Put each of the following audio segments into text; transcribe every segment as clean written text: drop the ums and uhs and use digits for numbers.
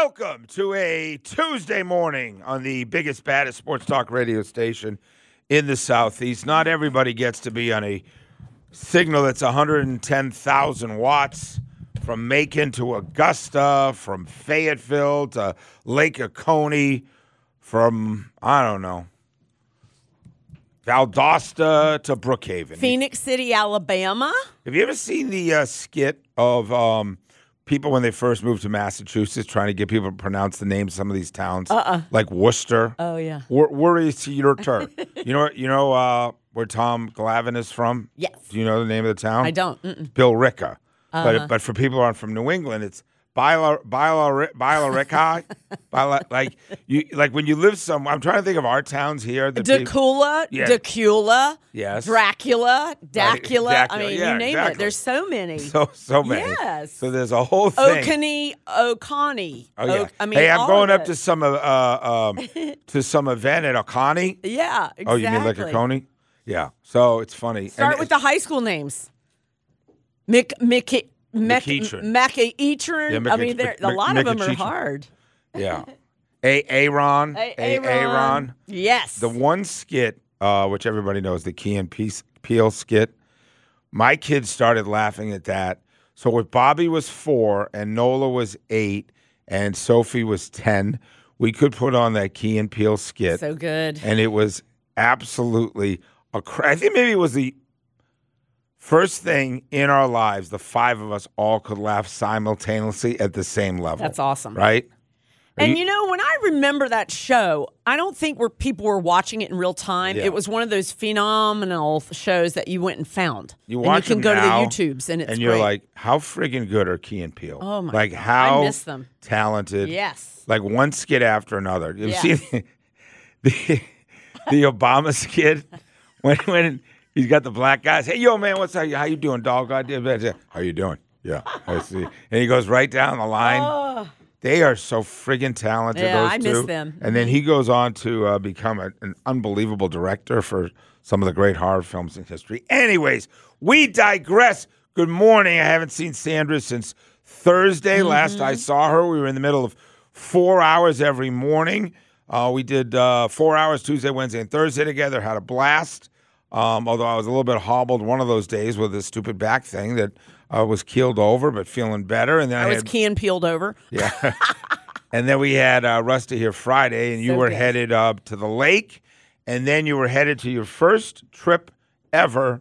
Welcome to a Tuesday morning on the biggest, baddest sports talk radio station in the Southeast. Not everybody gets to be on a signal that's 110,000 watts from Macon to Augusta, from Fayetteville to Lake Oconee, from, I don't know, Valdosta to Brookhaven. Phoenix City, Alabama. Have you ever seen the skit of people when they first moved to Massachusetts trying to get people to pronounce the names of some of these towns? Like Worcester. Oh, yeah. Where is your turn? You know where Tom Glavine is from? Yes. Do you know the name of the town? I don't. Mm-mm. Billerica. But for people who aren't from New England, it's Billerica. Like when you live somewhere. I'm trying to think of our towns here. Dacula, Yeah. Dacula, Yes. Dracula, Dacula. I mean, Yeah, you name exactly. it. There's so many. So many. Yes. So there's a whole thing. Oconee. Oh, yeah. I mean, hey, I'm all going of up it. to some event at Oconee. Yeah, exactly. Oh, you mean like Oconee? Yeah. So it's funny. Start with the high school names. McEachern. Yeah, I mean, a lot of them are McEachern. hard. Yeah. Aaron. Aaron. Yes. The one skit, which everybody knows, the Key and Peele skit. My kids started laughing at that. So if Bobby was 4 and Nola was 8 and Sophie was 10, we could put on that Key and Peele skit. So good. And it was absolutely I think maybe it was the first thing in our lives, the 5 of us all could laugh simultaneously at the same level. That's awesome. Right? And you know, when I remember that show, I don't think people were watching it in real time. Yeah. It was one of those phenomenal shows that you went and found. You and watch you can them go now, to the YouTubes, and it's and you're great. like, how friggin' good are Key and Peele? Oh, my like God. how I miss them. Talented. Yes. Like one skit after another. You Yeah. see the Obama skit when he's got the black guys. Hey, yo, man, what's up? How you doing, dog? How you doing? Yeah, I see. And he goes right down the line. Oh. They are so friggin' talented, Yeah, those I two. miss them. And then he goes on to become an unbelievable director for some of the great horror films in history. Anyways, we digress. Good morning. I haven't seen Sandra since Thursday. Last I saw her, we were in the middle of 4 hours every morning. We did 4 hours Tuesday, Wednesday, and Thursday together. Had a blast. Although I was a little bit hobbled one of those days with this stupid back thing that was keeled over, but feeling better. And then I was keying peeled over. Yeah. And then we had Rusty here Friday, and you So were good. headed up to the lake, and then you were headed to your first trip ever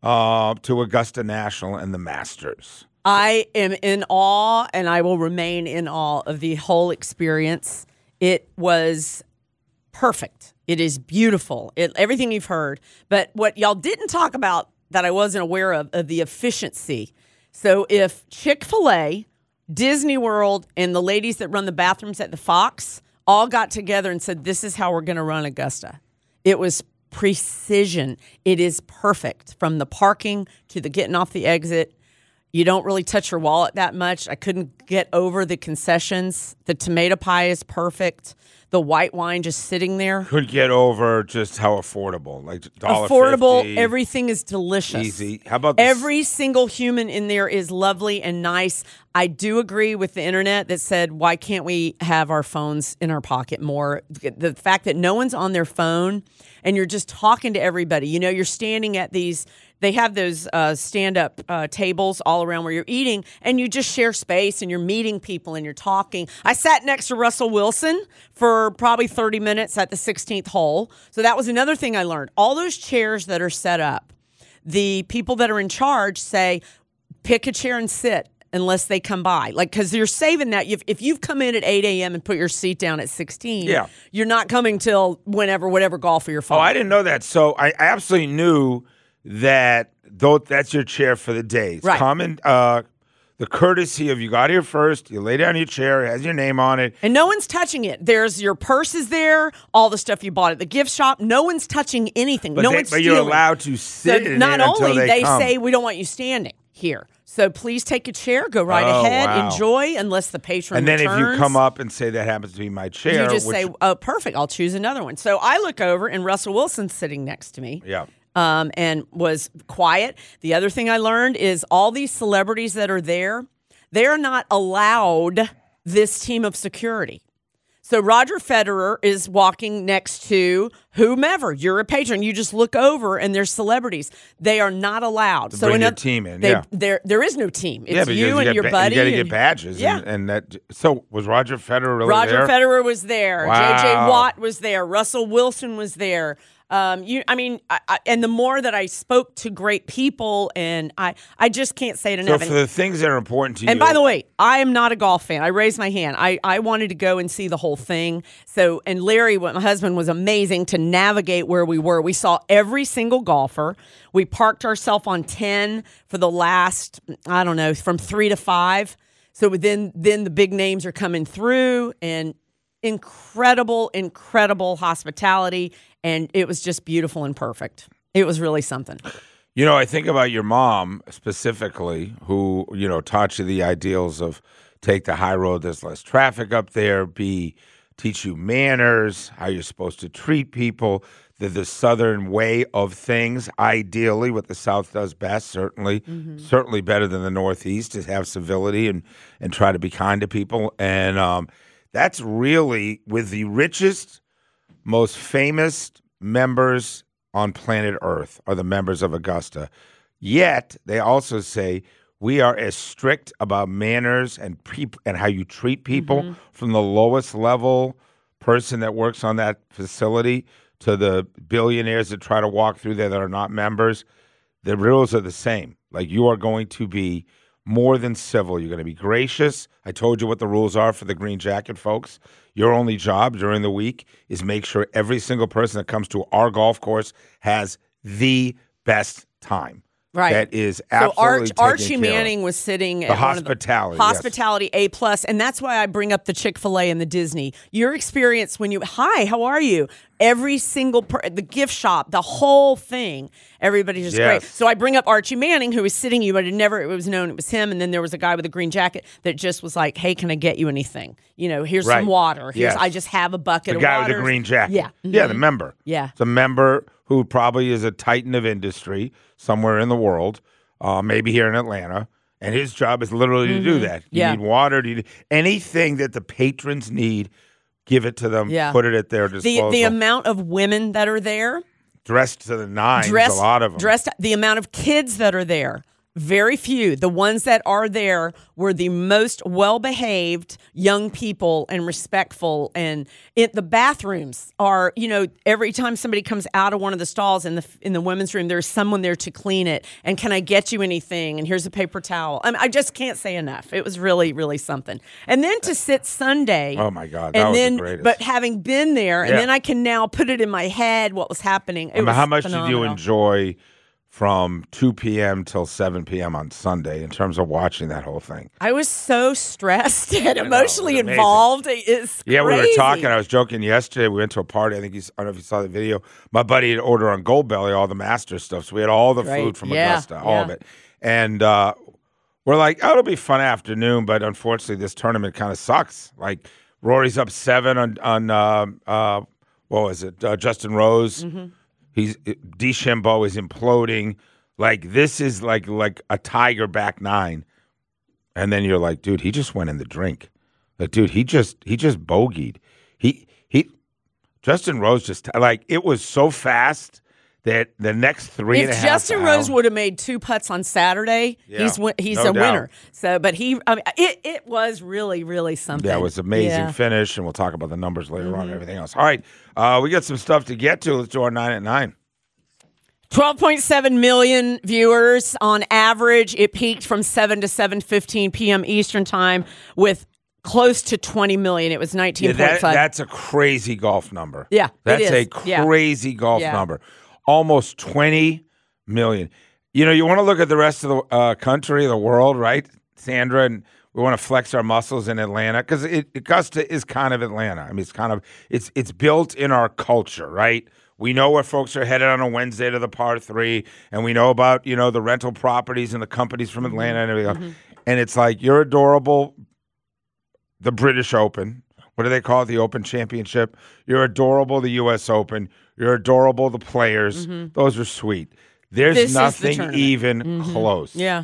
to Augusta National and the Masters. I am in awe, and I will remain in awe of the whole experience. It was perfect. It is beautiful. Everything you've heard. But what y'all didn't talk about that I wasn't aware of the efficiency. So if Chick-fil-A, Disney World, and the ladies that run the bathrooms at the Fox all got together and said, this is how we're going to run Augusta, it was precision. It is perfect from the parking to the getting off the exit. You don't really touch your wallet that much. I couldn't get over the concessions. The tomato pie is perfect. The white wine just sitting there. Could get over just how affordable, like $1.50. Affordable. Everything is delicious. Easy. How about this? Every single human in there is lovely and nice. I do agree with the internet that said, why can't we have our phones in our pocket more? The fact that no one's on their phone and you're just talking to everybody. You know, you're standing at these, they have those stand-up tables all around where you're eating, and you just share space and you're meeting people and you're talking. I sat next to Russell Wilson for probably 30 minutes at the 16th hole. So that was another thing I learned. All those chairs that are set up, the people that are in charge say, pick a chair and sit unless they come by. Like, because you're saving that. If you've come in at 8 a.m. and put your seat down at 16, Yeah. you're not coming till whatever golf or your phone. Oh, I didn't know that. So I absolutely knew that that's your chair for the day. It's Right. common, the courtesy of you got here first, you lay down your chair, it has your name on it. And no one's touching it. There's your purse is there, all the stuff you bought at the gift shop. No one's touching anything. But, one's but you're stealing. allowed to sit in Not it until only they come. say we don't want you standing here. So please take a chair, go right Oh, ahead, wow. enjoy, unless the patron And then returns. if you come up and say that happens to be my chair, you just which, say, oh, perfect, I'll choose another one. So I look over, and Russell Wilson's sitting next to me. yeah. And was quiet. The other thing I learned is all these celebrities that are there, they're not allowed this team of security. So Roger Federer is walking next to whomever. You're a patron. You just look over and there's celebrities. They are not allowed. So bring your team in. There is no team. It's because you and your buddy. You got to get badges. Yeah. And that. So was Roger Federer really there? Roger Federer was there. Wow. J.J. Watt was there. Russell Wilson was there. And the more that I spoke to great people, and I just can't say it enough. So for the things that are important to you. And by the way, I am not a golf fan. I raised my hand. I wanted to go and see the whole thing. So, and Larry, my husband, was amazing to navigate where we were. We saw every single golfer. We parked ourselves on 10 for the last, I don't know, from 3 to 5. So then the big names are coming through, and incredible hospitality. And it was just beautiful and perfect. It was really something. You know, I think about your mom specifically, who, taught you the ideals of take the high road, there's less traffic up there, teach you manners, how you're supposed to treat people, the Southern way of things, ideally, what the South does best, certainly better than the Northeast, is have civility and try to be kind to people. And that's really with the richest, most famous members on planet Earth are the members of Augusta. Yet they also say we are as strict about manners and how you treat people from the lowest level person that works on that facility to the billionaires that try to walk through there that are not members. The rules are the same. Like, you are going to be more than civil. You're going to be gracious. I told you what the rules are for the Green Jacket folks. Your only job during the week is make sure every single person that comes to our golf course has the best time. Right. That is absolutely so Archie Manning was sitting at hospitality. Hospitality A+, and that's why I bring up the Chick-fil-A and the Disney. Your experience when hi, how are you? Every single the gift shop, the whole thing, everybody's just great. So I bring up Archie Manning, who was sitting. It was known it was him, and then there was a guy with a green jacket that just was like, "Hey, can I get you anything? Here's some water. I just have a bucket of water." The guy with the green jacket. Yeah, yeah, the member. Yeah, it's a member who probably is a titan of industry somewhere in the world, maybe here in Atlanta, and his job is literally to do that. You need water, anything that the patrons need, give it to them, put it at their disposal. The amount of women that are there. Dressed to the nines, a lot of them. The amount of kids that are there. Very few. The ones that are there were the most well-behaved young people and respectful. And the bathrooms are, every time somebody comes out of one of the stalls in the women's room, there's someone there to clean it. And can I get you anything? And here's a paper towel. I just can't say enough. It was really, really something. And then to sit Sunday. Oh my God, that was the greatest. But having been there, and then I can now put it in my head what was happening. How much did you enjoy from 2 p.m. till 7 p.m. on Sunday in terms of watching that whole thing? I was so stressed and emotionally involved. It's crazy. We were talking. I was joking yesterday. We went to a party. I don't know if you saw the video. My buddy had ordered on Goldbelly all the master stuff, so we had all the food from Augusta, all of it. And we're like, it'll be a fun afternoon, but unfortunately this tournament kind of sucks. Like, Rory's up 7 on what was it, Justin Rose. DeChambeau is imploding. Like, this is like a Tiger back 9. And then you're like, dude, he just went in the drink. Like, dude, he just bogeyed. Justin Rose just, like, it was so fast that the next 3.5 hours. If Justin Rose would have made 2 putts on Saturday, he's no a winner. So, but it was really, really something. Yeah, it was an amazing finish, and we'll talk about the numbers later on and everything else. All right, we got some stuff to get to. Let's do our 9 at 9. 12.7 million viewers on average. It peaked from 7 to 7:15 p.m. Eastern time with close to 20 million. It was 19.5. That's a crazy golf number. Yeah, that's a crazy golf number. Almost 20 million. You want to look at the rest of the country, the world, right, Sandra? And we want to flex our muscles in Atlanta because Augusta is kind of Atlanta. I mean, it's built in our culture, right? We know where folks are headed on a Wednesday to the par 3, and we know about, the rental properties and the companies from Atlanta and everything else. And it's like, you're adorable, the British Open. What do they call it? The Open Championship. You're adorable, the U.S. Open. You're adorable, the players. Those are sweet. There's nothing even close. Yeah.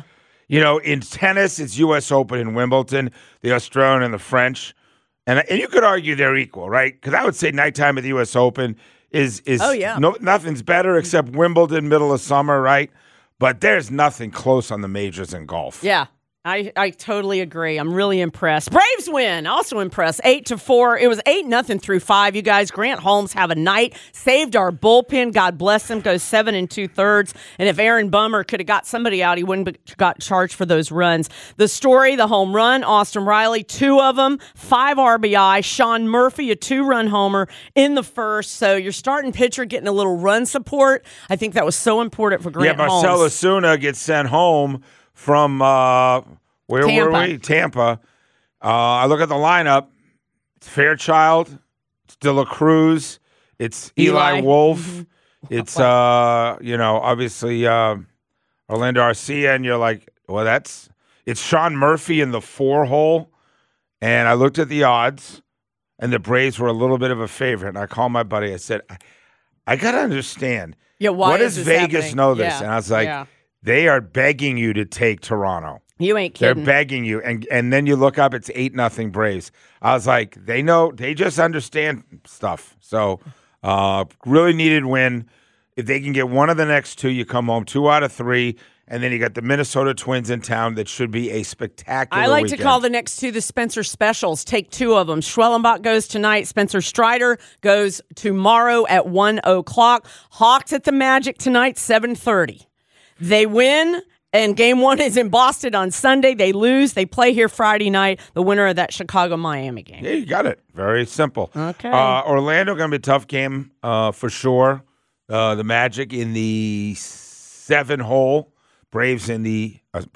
In tennis, it's U.S. Open in Wimbledon, the Australian and the French. And you could argue they're equal, right? Because I would say nighttime at the U.S. Open is nothing's better except Wimbledon, middle of summer, right? But there's nothing close on the majors in golf. Yeah. I totally agree. I'm really impressed. Braves win. Also impressed. 8-4. It was 8-0 through 5. You guys, Grant Holmes have a night. Saved our bullpen. God bless him. Goes 7 2/3. And if Aaron Bummer could have got somebody out, he wouldn't have got charged for those runs. The story, the home run, Austin Riley, 2 of them, 5 RBI. Sean Murphy, a 2-run homer in the first. So your starting pitcher getting a little run support. I think that was so important for Grant Holmes. Marcell Ozuna gets sent home from where Tampa. were we? Tampa. I look at the lineup. It's Fairchild. It's De La Cruz. It's Eli Wolf. Mm-hmm. It's obviously Orlando Arcia, and you're like, well, it's Sean Murphy in the 4-hole. And I looked at the odds, and the Braves were a little bit of a favorite. And I called my buddy. I said, I got to understand. Yeah, why does Vegas happening? know this? Yeah. And I was like, they are begging you to take Toronto. You ain't kidding. They're begging you. And then you look up, it's 8-0 Braves. I was like, they know, they just understand stuff. So really needed win. If they can get one of the next 2, you come home 2 out of 3. And then you got the Minnesota Twins in town. That should be a spectacular I like weekend. to call the next 2 the Spencer Specials. Take 2 of them. Schwellenbach goes tonight. Spencer Strider goes tomorrow at 1:00. Hawks at the Magic tonight, 7:30. They win, and Game 1 is in Boston on Sunday. They lose. They play here Friday night, the winner of that Chicago-Miami game. Yeah, you got it. Very simple. Okay. Orlando going to be a tough game for sure. The Magic in the 7-hole. Hawks in the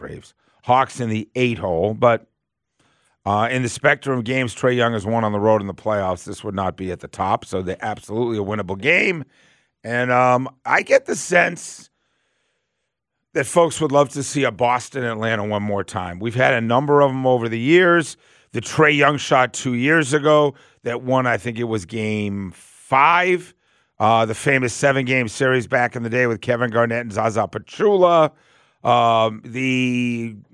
8-hole. But in the spectrum of games Trae Young has won on the road in the playoffs, this would not be at the top. So they're absolutely a winnable game. And I get the sense that folks would love to see a Boston-Atlanta one more time. We've had a number of them over the years. The Trae Young shot 2 years ago that won, I think it was Game 5. The famous 7-game series back in the day with Kevin Garnett and Zaza Pachulia. The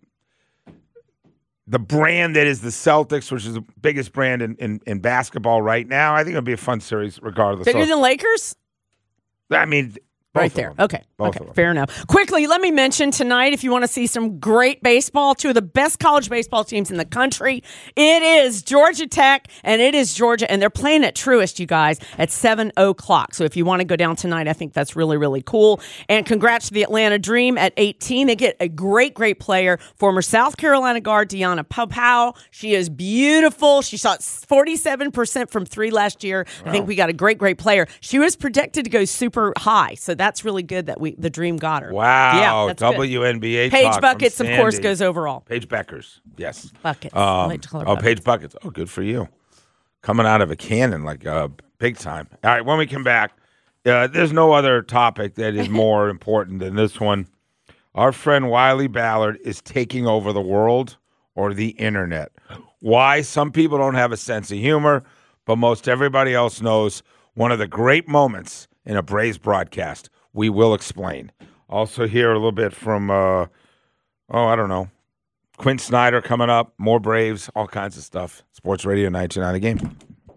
brand that is the Celtics, which is the biggest brand in basketball right now. I think it'll be a fun series regardless. Bigger than Lakers? I mean, right there. Okay. Both of them. Fair enough. Quickly, let me mention tonight, if you want to see some great baseball, 2 of the best college baseball teams in the country, it is Georgia Tech and it is Georgia, and they're playing at Truist, you guys, at 7:00. So if you want to go down tonight, I think that's really, really cool. And congrats to the Atlanta Dream at 18. They get a great, great player, former South Carolina guard Deanna Powell. She is beautiful. She shot 47% from 3 last year. Wow. I think we got a great, great player. She was projected to go super high, so that's really good that the Dream got her. Wow. Yeah, that's WNBA good. Paige talk Buckets, from of course, Sandy. goes overall. Paige Beckers, yes. Buckets. I like to call her Buckets. Paige Buckets. Oh, good for you. Coming out of a cannon like big time. All right, when we come back, there's no other topic that is more important than this one. Our friend Wiley Ballard is taking over the world or the internet. Why? Some people don't have a sense of humor, but most everybody else knows one of the great moments in a Braves broadcast. We will explain. Also hear a little bit from, I don't know, Quinn Snyder coming up, more Braves, all kinds of stuff. Sports Radio 99 The Game.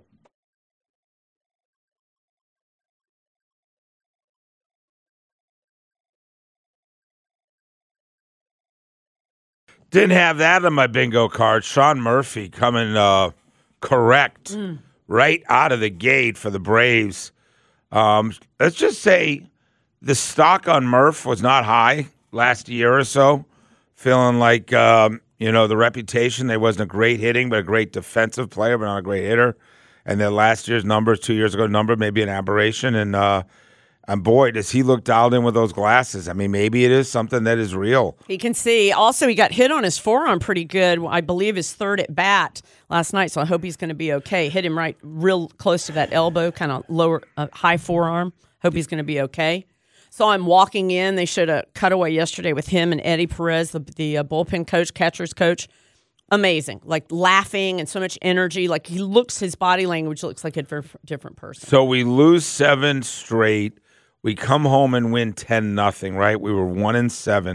Didn't have that on my bingo card. Sean Murphy coming correct right out of the gate for the Braves. Let's just say the stock on Murph was not high last year or so. Feeling like, the reputation, they wasn't a great hitting, but a great defensive player, but not a great hitter. And then last year's numbers, 2 years ago, number may be an aberration. And boy, does he look dialed in with those glasses. I mean, maybe it is something that is real. He can see. Also, he got hit on his forearm pretty good. I believe his 3rd at bat last night, so I hope he's going to be okay. Hit him right real close to that elbow, kind of lower, high forearm. Hope he's going to be okay. So I'm walking in. They showed a cutaway yesterday with him and Eddie Perez, the bullpen coach, catcher's coach. Amazing. Like laughing and so much energy. Like his body language looks like a different person. So we lose 7 straight. We come home and win 10-0, right? We were 1-7.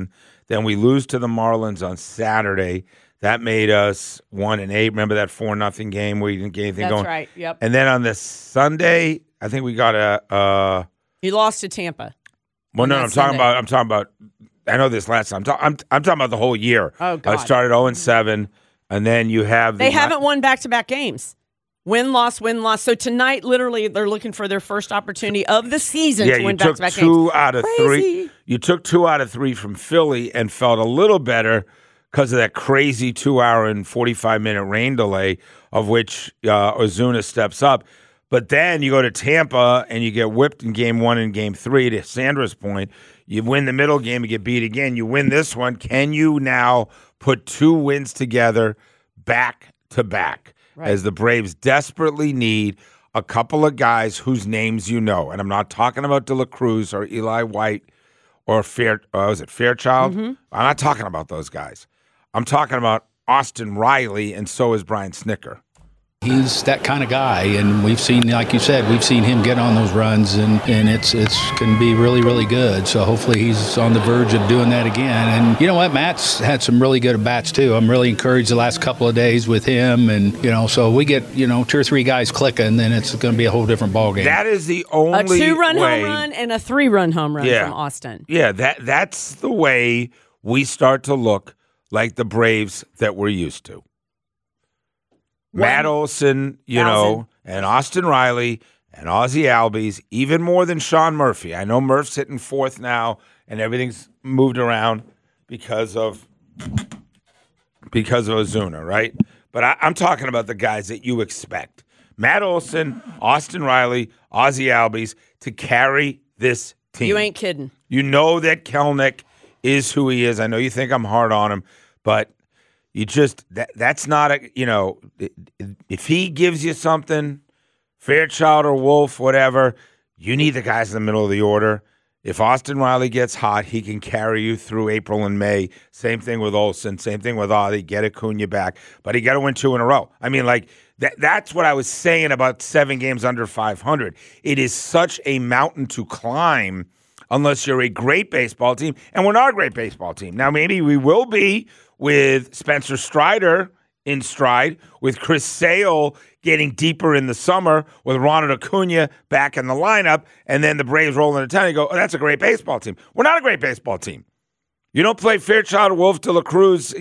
Then we lose to the Marlins on Saturday. That made us 1-8. Remember that 4-0 game where you didn't get anything going? That's right. Yep. And then on the Sunday, I think we got You lost to Tampa. Well, no, I'm talking about. I know this last time. I'm talking about the whole year. Oh God. I started 0-7, and then you have. They haven't won back-to-back games. Win, loss, win, loss. So tonight, literally, they're looking for their first opportunity of the season to win back-to-back games. You took 2 out of 3. You took 2 out of 3 from Philly and felt a little better because of that crazy 2-hour and 45-minute rain delay, of which Ozuna steps up. But then you go to Tampa and you get whipped in game 1 and game 3. To Sandra's point, you win the middle game, you get beat again. You win this one. Can you now put 2 wins together back to back? Right. As the Braves desperately need a couple of guys whose names you know. And I'm not talking about De La Cruz or Eli White or Fairchild? Mm-hmm. I'm not talking about those guys. I'm talking about Austin Riley, and so is Brian Snitker. He's that kind of guy, and we've seen, like you said, we've seen him get on those runs, and it's going to be really, really good. So hopefully he's on the verge of doing that again. And you know what? Matt's had some really good at-bats, too. I'm really encouraged the last couple of days with him, and, so we get, 2 or 3 guys clicking, then it's going to be a whole different ballgame. That is the only a 2-run home run and a 3-run home run from Austin. Yeah, that's the way we start to look like the Braves that we're used to. Matt Olson, and Austin Riley and Ozzie Albies, even more than Sean Murphy. I know Murph's hitting 4th now, and everything's moved around because of Ozuna, right? But I'm talking about the guys that you expect. Matt Olson, Austin Riley, Ozzie Albies to carry this team. You ain't kidding. You know that Kelenic is who he is. I know you think I'm hard on him, but you just that's not if he gives you something, Fairchild or Wolf, whatever, you need the guys in the middle of the order. If Austin Riley gets hot, he can carry you through April and May. Same thing with Olson. Same thing with Ozzie. Get Acuna back, but he got to win 2 in a row. I mean, that's what I was saying about 7 games under 500. It is such a mountain to climb unless you're a great baseball team, and we're not a great baseball team. Now, maybe we will be with Spencer Strider in stride, with Chris Sale getting deeper in the summer, with Ronald Acuna back in the lineup, and then the Braves roll into town and you go, oh, that's a great baseball team. We're not a great baseball team. You don't play Fairchild, Wolf, De La Cruz,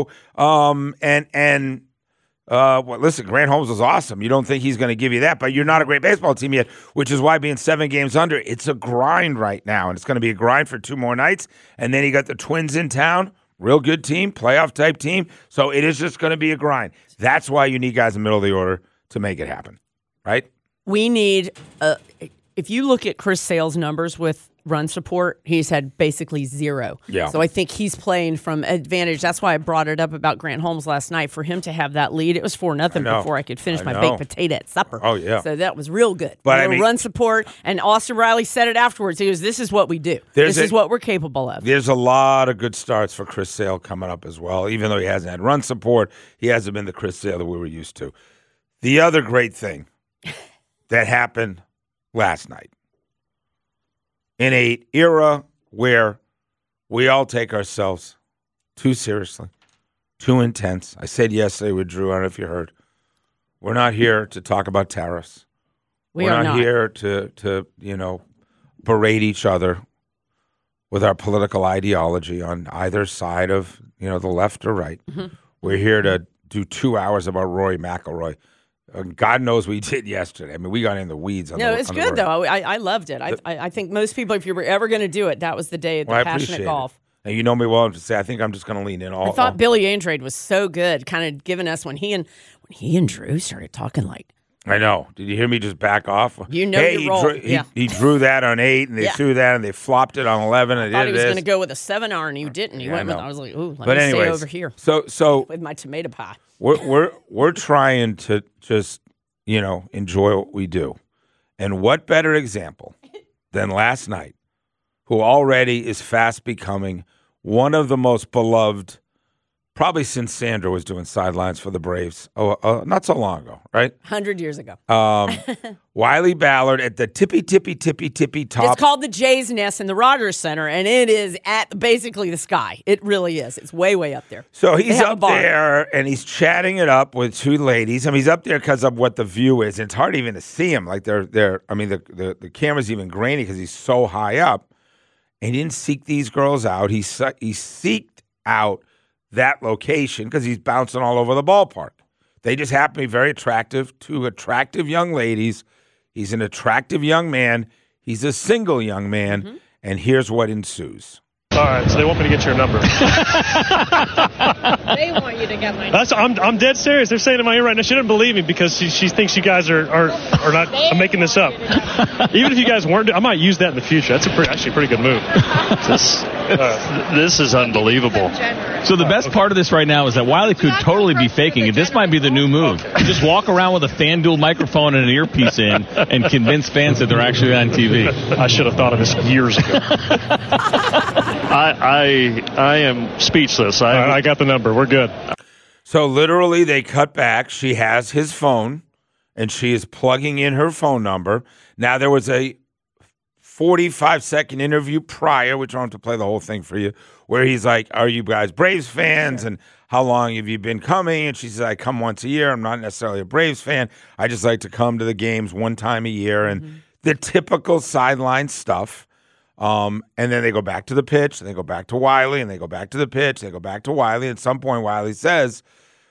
listen, Grant Holmes was awesome. You don't think he's going to give you that, but you're not a great baseball team yet, which is why being 7 games under, it's a grind right now, and it's going to be a grind for 2 more nights, and then you got the Twins in town. Real good team, playoff-type team. So it is just going to be a grind. That's why you need guys in the middle of the order to make it happen, right? We need if you look at Chris Sale's numbers with run support, he's had basically 0. Yeah. So I think he's playing from advantage. That's why I brought it up about Grant Holmes last night. For him to have that lead, it was 4-0 before I could finish my baked potato at supper. Oh, yeah. So that was real good. But run support, and Austin Riley said it afterwards. He goes, this is what we do. This is what we're capable of. There's a lot of good starts for Chris Sale coming up as well. Even though he hasn't had run support, he hasn't been the Chris Sale that we were used to. The other great thing that happened last night, in an era where we all take ourselves too seriously, too intense. I said yesterday with Drew, I don't know if you heard, we're not here to talk about tariffs. We're not here to berate each other with our political ideology on either side of, the left or right. Mm-hmm. We're here to do 2 hours about Rory McIlroy. God knows we did yesterday. I mean, we got in the weeds. It's good, though. I loved it. I think most people, if you were ever going to do it, that was the day of the passionate golf. And you know me well enough to say, I think I'm just going to lean in. I thought Billy Andrade was so good, kind of giving us when he and Drew started talking like. I know. Did you hear me just back off? Your role. He drew that on 8, and they threw that, and they flopped it on 11. I thought he was going to go with a 7-iron, and he didn't. He went with. I was like, ooh, let me stay over here. So with my tomato pie. We're trying to just enjoy what we do, and what better example than last night, who already is fast becoming one of the most beloved probably since Sandra was doing sidelines for the Braves. Not so long ago, right? 100 years ago. Wiley Ballard at the tippy top. It's called the Jay's Nest in the Rogers Center, and it is at basically the sky. It really is. It's way, way up there. So he's up there, and he's chatting it up with two ladies. I mean, he's up there because of what the view is. And it's hard even to see him. Like they're. I mean, the camera's even grainy because he's so high up. And he didn't seek these girls out. He seeked out that location because he's bouncing all over the ballpark. They just happen to be very attractive, two attractive young ladies. He's an attractive young man. He's a single young man. And here's what ensues. All right, so they want me to get your number. They want you to get my number. I'm dead serious. They're saying in my ear right now, she doesn't believe me because she thinks you guys are not. I'm making this up. Even if you guys weren't, I might use that in the future. That's actually a pretty good move. This is unbelievable. So the best part of this right now is that Wiley could totally be faking it. This might be the new move. Just walk around with a FanDuel microphone and an earpiece in and convince fans that they're actually on TV. I should have thought of this years ago. I am speechless. I got the number. We're good. So literally they cut back. She has his phone, and she is plugging in her phone number. Now, there was a 45-second interview prior, which I don't have to play the whole thing for you, where he's like, are you guys Braves fans? And how long have you been coming? And she says, I come once a year. I'm not necessarily a Braves fan. I just like to come to the games one time a year. And the typical sideline stuff. And then they go back to the pitch, and they go back to Wiley, and they go back to the pitch, they go back to Wiley. At some point, Wiley says,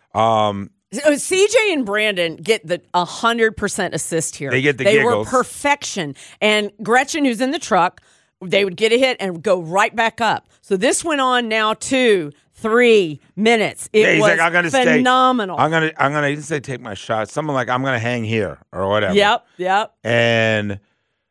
CJ and Brandon get the 100% assist here. They get the They giggles. were perfection. And Gretchen, who's in the truck, they would get a hit and go right back up. So this went on now 2-3 minutes. It was like, I'm gonna phenomenal. I'm gonna even say take my shot. Someone like, I'm gonna hang here or whatever. Yep. And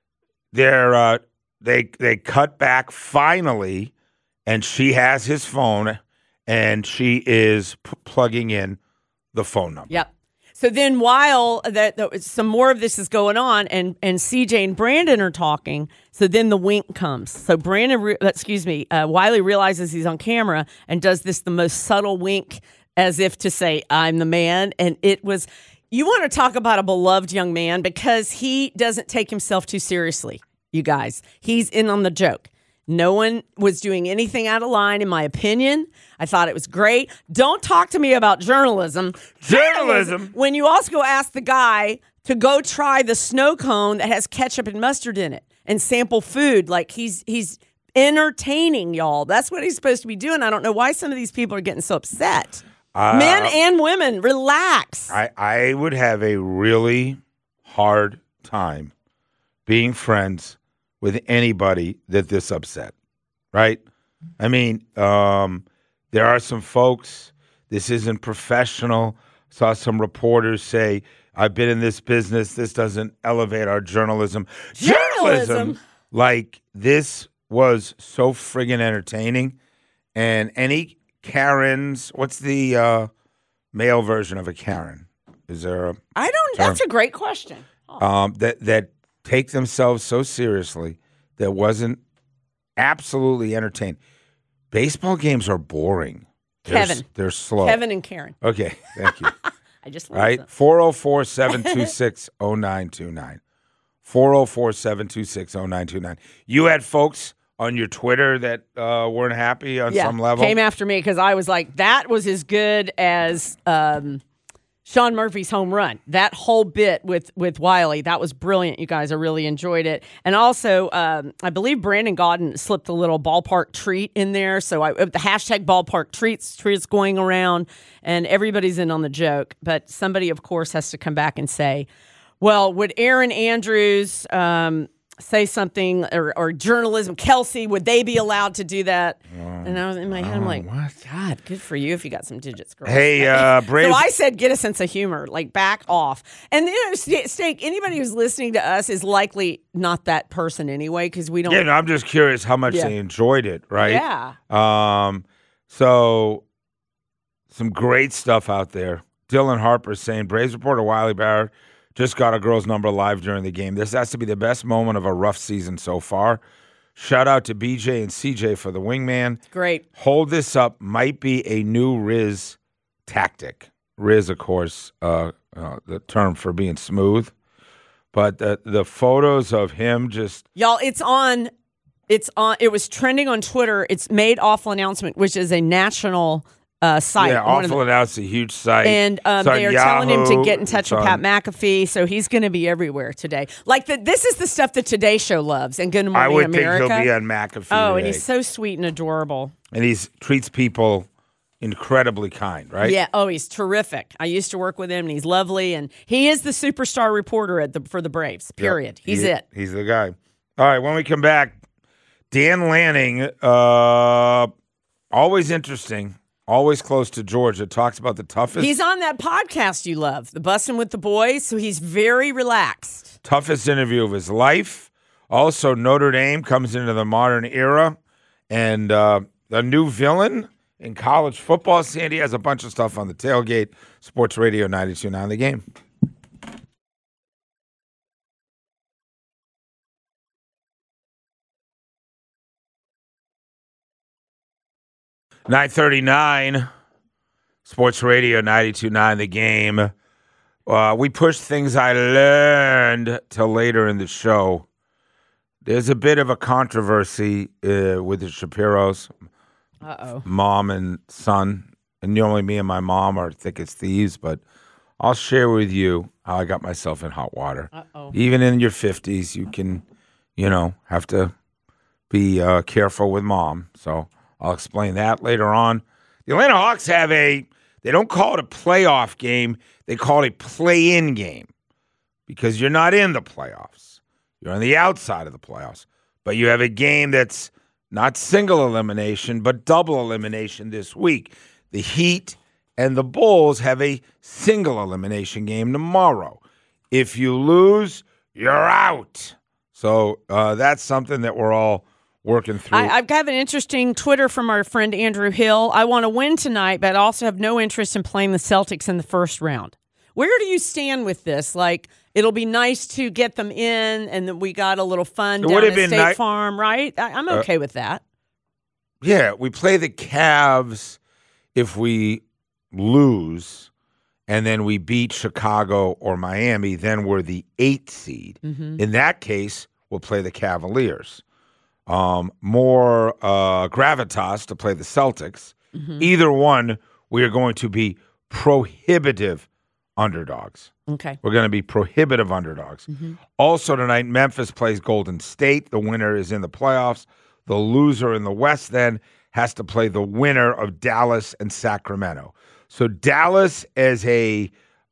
they cut back finally, and she has his phone, and she is plugging in the phone number. Yep. So then while some more of this is going on, and CJ and Brandon are talking, so then the wink comes. So Wiley realizes he's on camera and does the most subtle wink as if to say, I'm the man. And it was, you want to talk about a beloved young man because he doesn't take himself too seriously, you guys. He's in on the joke. No one was doing anything out of line, in my opinion. I thought it was great. Don't talk to me about journalism. Journalism? When you also go ask the guy to go try the snow cone that has ketchup and mustard in it and sample food. Like he's entertaining, y'all. That's what he's supposed to be doing. I don't know why some of these people are getting so upset. Men and women, relax. I would have a really hard time being friends with anybody that this upset, right? I mean, there are some folks, this isn't professional. Saw some reporters say, I've been in this business, this doesn't elevate our journalism. Journalism! Like, this was so friggin' entertaining. And any Karens, what's the male version of a Karen? Is there a I don't, that's a great question. that take themselves so seriously that wasn't absolutely entertained. Baseball games are boring. Kevin. They're slow. Kevin and Karen. Okay, thank you. I just Right? 404-726-0929. 404-726-0929. You had folks on your Twitter that weren't happy on some level? Came after me because I was like, that was as good as Sean Murphy's home run. That whole bit with Wiley, that was brilliant, you guys. I really enjoyed it. And also, I believe Brandon Gaudin slipped a little ballpark treat in there. So the hashtag ballpark treats going around, and everybody's in on the joke. But somebody, of course, has to come back and say, well, would Aaron Andrews say something, or journalism, Kelsey, would they be allowed to do that? And I was in my head, I'm like, what? God, good for you if you got some digits, girl. Hey, Braves. So I said, get a sense of humor, like back off. And Steak, anybody who's listening to us is likely not that person anyway, because we don't. Yeah, no, I'm just curious how much they enjoyed it, right? Yeah. So some great stuff out there. Dylan Harper saying, Braves reporter Wiley Ballard just got a girl's number live during the game. This has to be the best moment of a rough season so far. Shout out to BJ and CJ for the wingman. Great. Hold this up. Might be a new Riz tactic. Riz, of course, the term for being smooth. But the photos of him just... Y'all, it was trending on Twitter. It's Made Awful Announcement, which is a national site. Yeah, Awful Announcement, a huge site. And they are telling him to get in touch with Pat McAfee, so he's going to be everywhere today. Like, this is the stuff the Today Show loves, and Good Morning I would America. think he'll be on McAfee Oh, today. and he's so sweet and adorable. And he treats people incredibly kind, right? Yeah. Oh, he's terrific. I used to work with him, and he's lovely, and he is the superstar reporter for the Braves, period. Yep. He's it. He's the guy. All right, when we come back, Dan Lanning, always interesting. Always close to Georgia, talks about the toughest. He's on that podcast you love, the Bussin' with the Boys, so he's very relaxed. Toughest interview of his life. Also, Notre Dame comes into the modern era, and a new villain in college football. Sandy has a bunch of stuff on the tailgate. Sports Radio 92.9 The Game. .939 Sports Radio 92.9 The Game. We pushed things I learned till later in the show. There's a bit of a controversy with the Shapiros, mom and son. And normally me and my mom are thick as thieves, but I'll share with you how I got myself in hot water. Even in your 50s, you can, have to be careful with mom. So I'll explain that later on. The Atlanta Hawks they don't call it a playoff game. They call it a play-in game because you're not in the playoffs. You're on the outside of the playoffs. But you have a game that's not single elimination, but double elimination this week. The Heat and the Bulls have a single elimination game tomorrow. If you lose, you're out. So that's something that we're all working through. I've got an interesting Twitter from our friend Andrew Hill. I want to win tonight, but I also have no interest in playing the Celtics in the first round. Where do you stand with this? Like, it'll be nice to get them in, and then we got a little fun down at State Farm, right? I'm okay with that. Yeah, we play the Cavs if we lose, and then we beat Chicago or Miami, then we're the 8th seed. Mm-hmm. In that case, we'll play the Cavaliers. More gravitas to play the Celtics. Mm-hmm. Either one, we are going to be prohibitive underdogs. Okay. We're going to be prohibitive underdogs. Mm-hmm. Also tonight, Memphis plays Golden State. The winner is in the playoffs. The loser in the West then has to play the winner of Dallas and Sacramento. So Dallas is a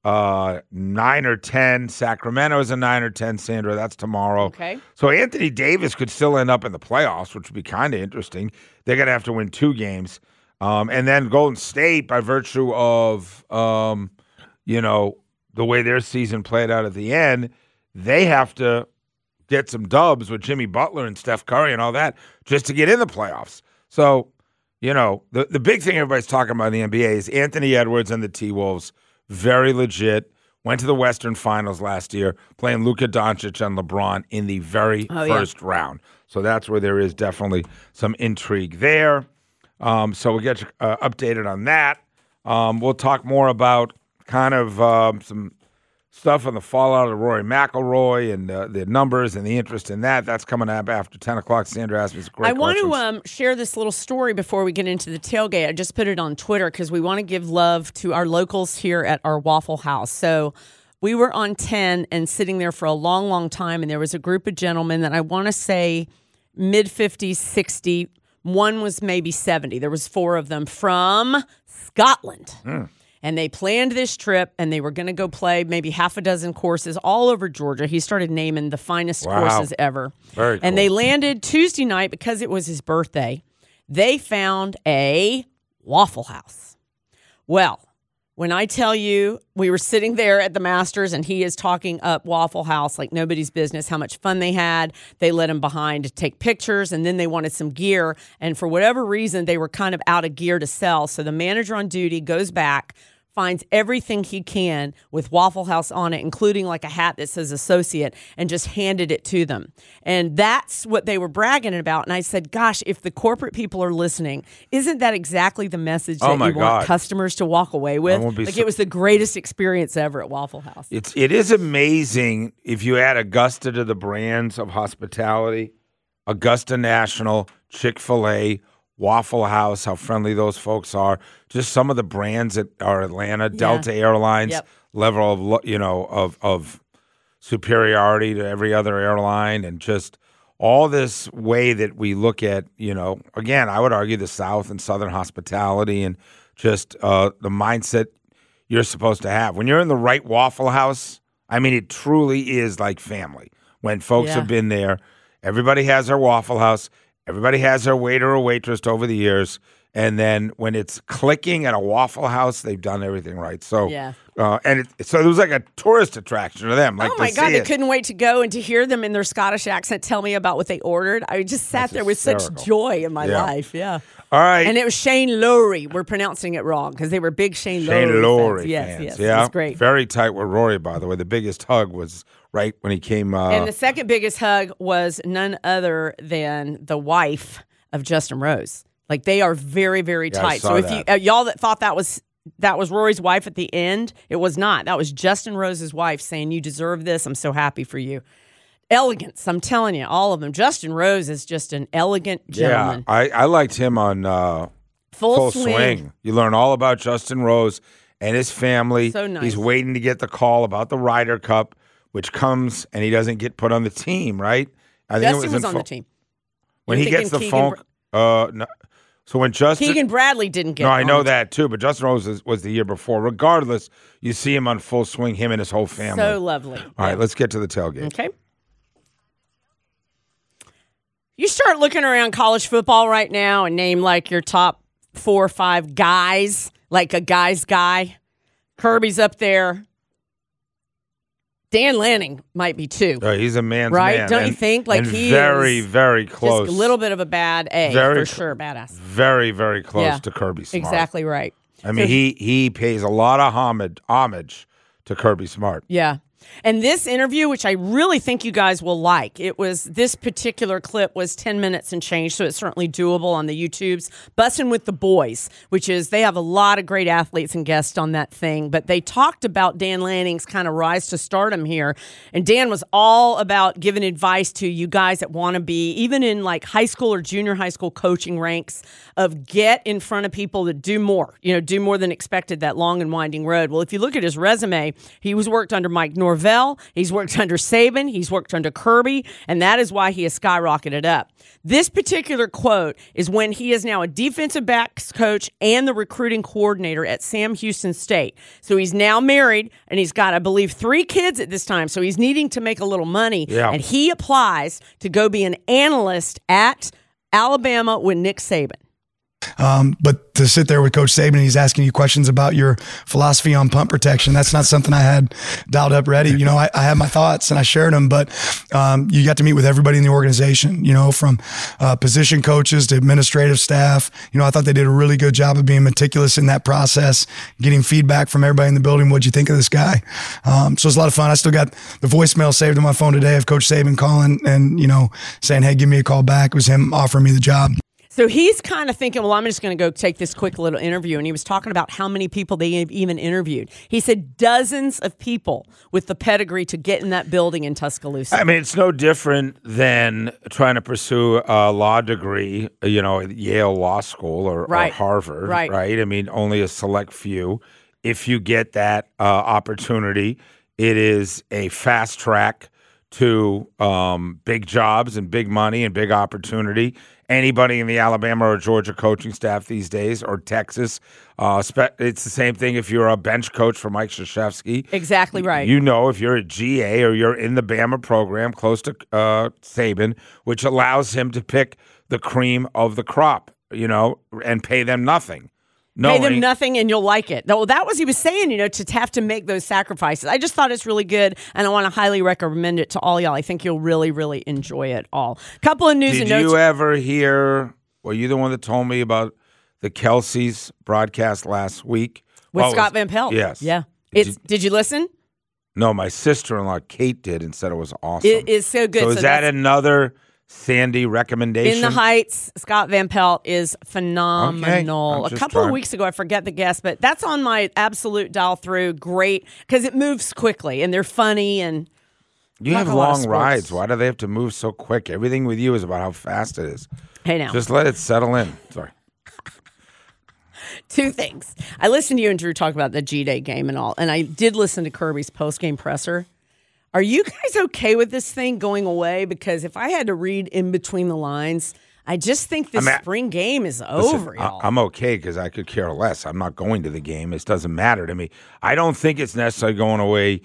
9 or 10. Sacramento is a 9 or 10, Sandra. That's tomorrow. Okay. So Anthony Davis could still end up in the playoffs, which would be kind of interesting. They're going to have to win 2 games. And then Golden State, by virtue of, the way their season played out at the end, they have to get some dubs with Jimmy Butler and Steph Curry and all that just to get in the playoffs. So, the big thing everybody's talking about in the NBA is Anthony Edwards and the T-Wolves. Very legit. Went to the Western Finals last year, playing Luka Doncic and LeBron in the very first round. So that's where there is definitely some intrigue there. So we'll get you updated on that. We'll talk more about kind of some stuff on the fallout of Rory McIlroy and the numbers and the interest in that. That's coming up after 10 o'clock. Sandra asked me some great questions. I want to share this little story before we get into the tailgate. I just put it on Twitter because we want to give love to our locals here at our Waffle House. So we were on 10 and sitting there for a long, long time, and there was a group of gentlemen that I want to say mid-50s, 60. One was maybe 70. There was 4 of them from Scotland. And they planned this trip, and they were going to go play maybe half a dozen courses all over Georgia. He started naming the finest courses ever. Very cool. And they landed Tuesday night because it was his birthday. They found a Waffle House. Well, when I tell you, we were sitting there at the Masters, and he is talking up Waffle House like nobody's business, how much fun they had. They let him behind to take pictures, and then they wanted some gear. And for whatever reason, they were kind of out of gear to sell. So the manager on duty goes back, finds everything he can with Waffle House on it, including like a hat that says associate, and just handed it to them. And that's what they were bragging about. And I said, gosh, if the corporate people are listening, isn't that exactly the message that you want customers to walk away with? Like it was the greatest experience ever at Waffle House. It is amazing if you add Augusta to the brands of hospitality, Augusta National, Chick-fil-A, Waffle House, how friendly those folks are. Just some of the brands that are Atlanta, Delta Airlines, level of superiority to every other airline, and just all this way that we look at, again, I would argue the South and Southern hospitality and just the mindset you're supposed to have. When you're in the right Waffle House, I mean, it truly is like family. When folks have been there, everybody has their Waffle House. Everybody has their waiter or waitress over the years. And then when it's clicking at a Waffle House, they've done everything right. So, so it was like a tourist attraction to them. Like, oh my God, they couldn't wait to go and to hear them in their Scottish accent tell me about what they ordered. I just sat there with such joy in my life. Yeah. All right. And it was Shane Lowry. We're pronouncing it wrong because they were big Shane Lowry fans. Yes. Yeah. It was great. Very tight with Rory, by the way. The biggest hug was right when he came. And the second biggest hug was none other than the wife of Justin Rose. Like, they are very, very tight. So if y'all that thought that was Rory's wife at the end, it was not. That was Justin Rose's wife saying, "You deserve this. I'm so happy for you." Elegance, I'm telling you, all of them. Justin Rose is just an elegant gentleman. Yeah, I liked him on Full Swing. You learn all about Justin Rose and his family. So nice. He's waiting to get the call about the Ryder Cup, which comes and he doesn't get put on the team, right? I think Justin was on the team. When he gets the phone, no. So when Keegan Bradley didn't get. No, I know that too. But Justin Rose was the year before. Regardless, you see him on Full Swing. Him and his whole family. So lovely. All right, let's get to the tailgate. Okay. You start looking around college football right now and name like your top 4 or 5 guys, like a guy's guy. Kirby's up there. Dan Lanning might be too. He's a man's right? man. Don't you think? Like he's very, very close. Just a little bit of a bad A for sure. Badass. Very, very close to Kirby Smart. Exactly right. I mean, he pays a lot of homage to Kirby Smart. Yeah. And this interview, which I really think you guys will like, this particular clip was 10 minutes and change, so it's certainly doable on the YouTubes. Bussin' with the Boys, which is, they have a lot of great athletes and guests on that thing, but they talked about Dan Lanning's kind of rise to stardom here. And Dan was all about giving advice to you guys that want to be, even in like high school or junior high school coaching ranks, of get in front of people that do more, do more than expected, that long and winding road. Well, if you look at his resume, he was worked under Mike Norvell, he's worked under Saban, he's worked under Kirby, and that is why he has skyrocketed up. This particular quote is when he is now a defensive backs coach and the recruiting coordinator at Sam Houston State. So he's now married, and he's got, I believe, 3 kids at this time, so he's needing to make a little money, and he applies to go be an analyst at Alabama with Nick Saban. But to sit there with Coach Saban and he's asking you questions about your philosophy on punt protection, that's not something I had dialed up ready. I had my thoughts and I shared them, but you got to meet with everybody in the organization, from position coaches to administrative staff. I thought they did a really good job of being meticulous in that process, getting feedback from everybody in the building. What'd you think of this guy? So it was a lot of fun. I still got the voicemail saved on my phone today of Coach Saban calling and, saying, hey, give me a call back. It was him offering me the job. So he's kind of thinking, well, I'm just going to go take this quick little interview. And he was talking about how many people they even interviewed. He said dozens of people with the pedigree to get in that building in Tuscaloosa. I mean, it's no different than trying to pursue a law degree, at Yale Law School or Harvard, right? I mean, only a select few. If you get that opportunity, it is a fast track to big jobs and big money and big opportunity. Anybody in the Alabama or Georgia coaching staff these days, or Texas, it's the same thing if you're a bench coach for Mike Krzyzewski. Exactly right. If you're a GA or you're in the Bama program close to Saban, which allows him to pick the cream of the crop, and pay them nothing. Pay them nothing and you'll like it. Well, that was he was saying, to have to make those sacrifices. I just thought it's really good, and I want to highly recommend it to all y'all. I think you'll really, really enjoy it all. Couple of news and notes. Did you ever hear, were you the one that told me about the Kelsey's broadcast last week with Scott Van Pelt. Yes. Yeah. Did you listen? No, my sister-in-law Kate did and said it was awesome. It is so good. So is that another Sandy recommendation? In the Heights, Scott Van Pelt is phenomenal. Okay. A couple of weeks ago, I forget the guest, but that's on my absolute dial through. Great, because it moves quickly and they're funny and you have long rides. Why do they have to move so quick? Everything with you is about how fast it is. Hey, now. Just let it settle in. Sorry. Two things. I listened to you and Drew talk about the G-Day game and all, and I did listen to Kirby's post-game presser. Are you guys okay with this thing going away? Because if I had to read in between the lines, I just think this spring game is over, y'all. I'm okay because I could care less. I'm not going to the game. It doesn't matter to me. I don't think it's necessarily going away.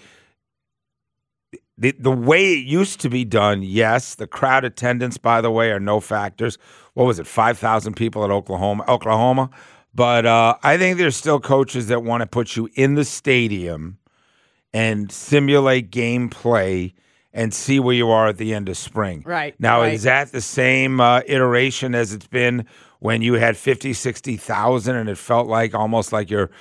The way it used to be done, yes. The crowd attendance, by the way, are no factors. What was it, 5,000 people at Oklahoma? But I think there's still coaches that want to put you in the stadium and simulate gameplay and see where you are at the end of spring. Right. Now, is that the same iteration as it's been when you had 50, 60,000 and it felt like almost like your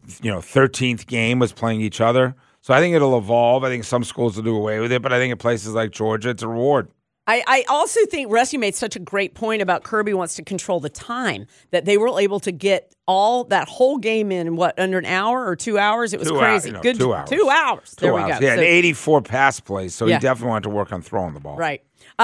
13th game was playing each other? So I think it'll evolve. I think some schools will do away with it, but I think in places like Georgia, it's a reward. I also think Rusty made such a great point about Kirby wants to control the time, that they were able to get that whole game in under an hour or 2 hours. It was crazy. Good 2 hours. 2 hours. There we go. Yeah, and 84 pass plays, so he definitely wanted to work on throwing the ball. Right.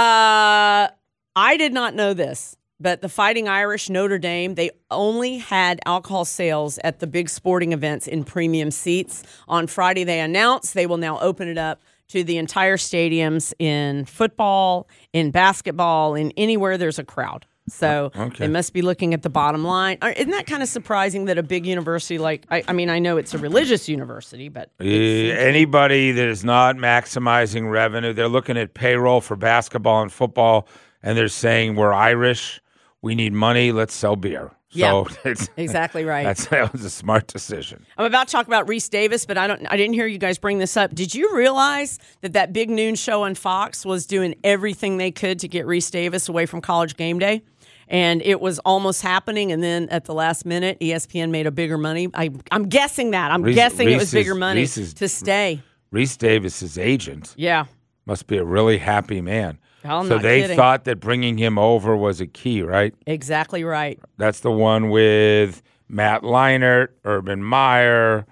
I did not know this, but the Fighting Irish, Notre Dame, they only had alcohol sales at the big sporting events in premium seats. On Friday, they announced they will now open it up to the entire stadiums in football, in basketball, in anywhere there's a crowd. So they must be looking at the bottom line. Isn't that kind of surprising that a big university like, I mean, I know it's a religious university, but anybody that is not maximizing revenue, they're looking at payroll for basketball and football, and they're saying we're Irish, we need money, let's sell beer. So it's exactly right. That was a smart decision. I'm about to talk about Reese Davis, but I didn't hear you guys bring this up. Did you realize that big noon show on Fox was doing everything they could to get Reese Davis away from College Game Day? And it was almost happening, and then at the last minute, ESPN made a bigger money. I'm guessing that. I'm guessing it was bigger money to stay. Reese Davis's agent must be a really happy man. So they thought that bringing him over was a key, right? Exactly right. That's the one with Matt Leinart, Urban Meyer,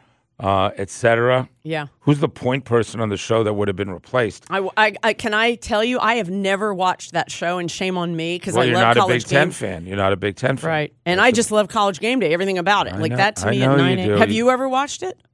etc. Yeah. Who's the point person on the show that would have been replaced? Can I tell you, I have never watched that show, and shame on me because I love College Game Day. You're not a Big Ten fan. You're not a Big Ten fan. Right. And I just love College Game Day, everything about it. That to me at 9 a.m. Have you ever watched it?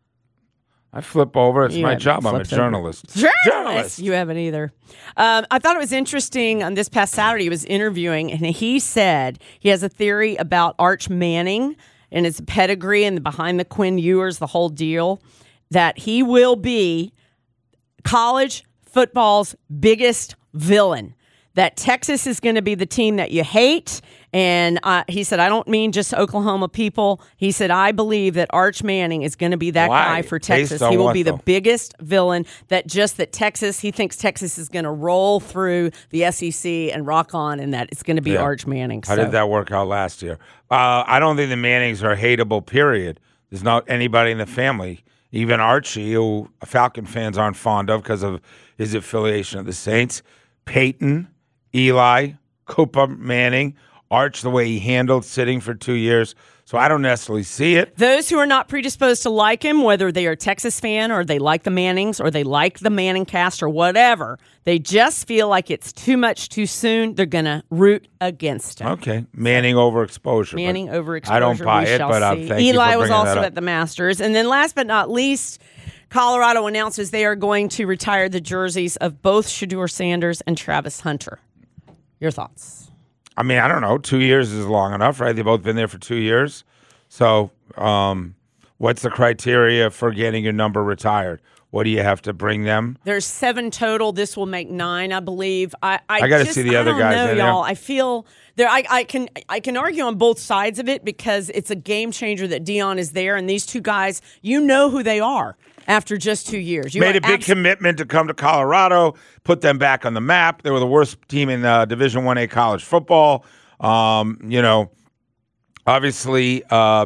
I flip over. It's my job. I'm a journalist. Journalist! You haven't either. I thought it was interesting. On this past Saturday, he was interviewing, and he said he has a theory about Arch Manning and his pedigree and behind the Quinn Ewers, the whole deal, that he will be college football's biggest villain. That Texas is going to be the team that you hate. And he said, I don't mean just Oklahoma people. He said, I believe that Arch Manning is going to be that guy for Texas. He will be the biggest villain. That Texas, he thinks Texas is going to roll through the SEC and rock on, and that it's going to be Arch Manning. How did that work out last year? I don't think the Mannings are hateable, period. There's not anybody in the family, even Archie, who Falcon fans aren't fond of because of his affiliation of the Saints, Peyton, Eli, Cooper Manning, Arch, the way he handled sitting for 2 years. So I don't necessarily see it. Those who are not predisposed to like him, whether they are a Texas fan or they like the Mannings or they like the Manning cast or whatever, they just feel like it's too much too soon. They're going to root against him. Okay. Manning overexposure. Manning overexposure. I don't buy it, but thank you for bringing Eli was also that up. at the Masters. And then last but not least, Colorado announces they are going to retire the jerseys of both Shedeur Sanders and Travis Hunter. Your thoughts? I mean, I don't know. 2 years is long enough, right? They've both been there for 2 years. So what's the criteria for getting your number retired? What do you have to bring them? There's 7 total. This will make 9, I believe. I got to see the other guys know, in y'all. there. I feel there. I can argue on both sides of it because it's a game changer that Deion is there, and these two guys, you know who they are after just 2 years. You made a big commitment to come to Colorado, put them back on the map. They were the worst team in Division 1A college football. Obviously,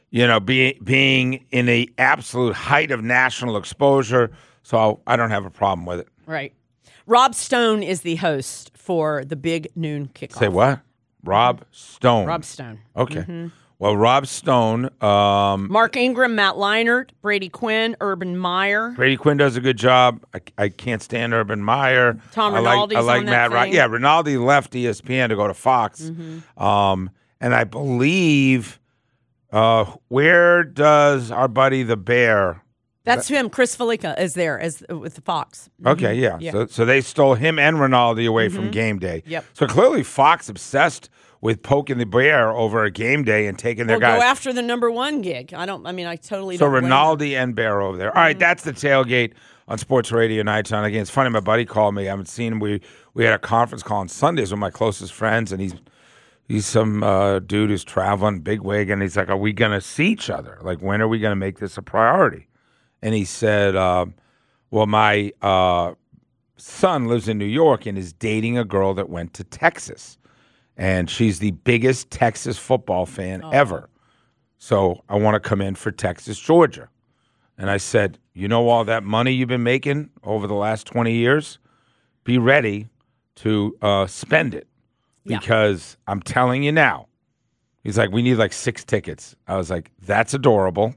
being in the absolute height of national exposure. So I don't have a problem with it. Right. Rob Stone is the host for the Big Noon Kickoff. Say what? Rob Stone. Rob Stone. Okay. Well, Rob Stone. Mark Ingram, Matt Leinart, Brady Quinn, Urban Meyer. Brady Quinn does a good job. I can't stand Urban Meyer. Tom Rinaldi's I like on that Matt thing. Yeah, Rinaldi left ESPN to go to Fox. And I believe, where does our buddy the Bear? That's him. Chris Felica is there with the Fox. Okay, yeah. So they stole him and Rinaldi away from Game Day. Yep. So clearly Fox obsessed with poking the Bear over a Game Day and taking their guys. Go after the number one gig. I totally So don't blame Rinaldi and Bear over there. All right, that's the tailgate on Sports Radio Nighttime. Again, it's funny. My buddy called me. I haven't seen him. We had a conference call on Sundays with my closest friends, and he's some dude who's traveling, bigwig, and he's like, "Are we going to see each other? Like, when are we going to make this a priority?" And he said, "Well, my son lives in New York and is dating a girl that went to Texas, and she's the biggest Texas football fan ever. So I want to come in for Texas, Georgia." And I said, "You know all that money you've been making over the last 20 years? Be ready to spend it, because I'm telling you now." He's like, "We need like 6 tickets." I was like, "That's adorable.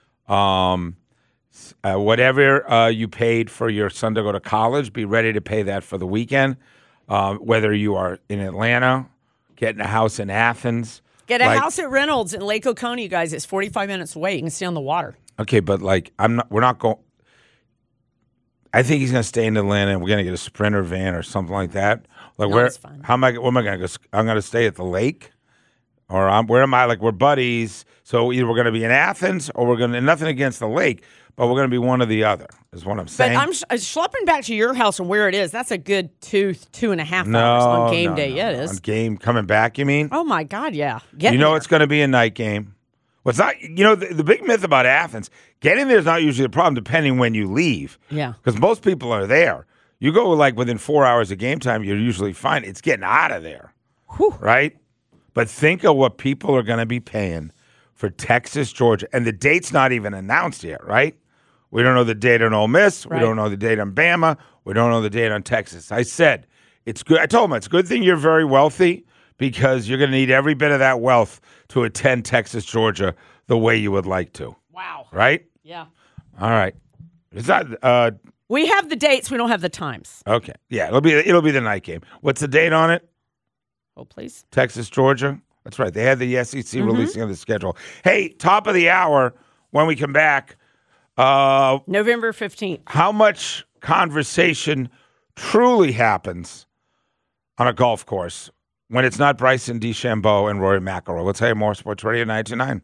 Whatever you paid for your son to go to college, be ready to pay that for the weekend. Whether you are in Atlanta, getting a house in Athens. Get a house at Reynolds in Lake Oconee, you guys. It's 45 minutes away. You can stay on the water." Okay, but we're not going. I think he's going to stay in Atlanta, and we're going to get a Sprinter van or something like that. Like, That's fine. where am I going to go? I'm going to stay at the lake, or where am I? Like, we're buddies, so either we're going to be in Athens or we're going to. Nothing against the lake, but we're going to be one or the other. Is what I'm saying. But I'm schlepping back to your house and where it is. That's a good 2.5 hours on game day. Yeah, it is. On game coming back, you mean? Oh my God, yeah. It's going to be a night game. Well, it's not. The big myth about Athens, getting there is not usually a problem, depending when you leave. Yeah. Because most people are there. You go like within 4 hours of game time, you're usually fine. It's getting out of there, right? But think of what people are going to be paying for Texas, Georgia, and the date's not even announced yet, right? We don't know the date on Ole Miss. Right. We don't know the date on Bama. We don't know the date on Texas. I said it's good. I told him it's a good thing you're very wealthy, because you're going to need every bit of that wealth to attend Texas, Georgia the way you would like to. Wow. Right? Yeah. All right. Is that We have the dates. We don't have the times. okay? Yeah, it'll be the night game. What's the date on it? Oh, please. Texas, Georgia. That's right. They had the SEC releasing of the schedule. Hey, top of the hour when we come back. November 15th. How much conversation truly happens on a golf course when it's not Bryson DeChambeau and Rory McIlroy? We'll tell you more. Sports Radio 929.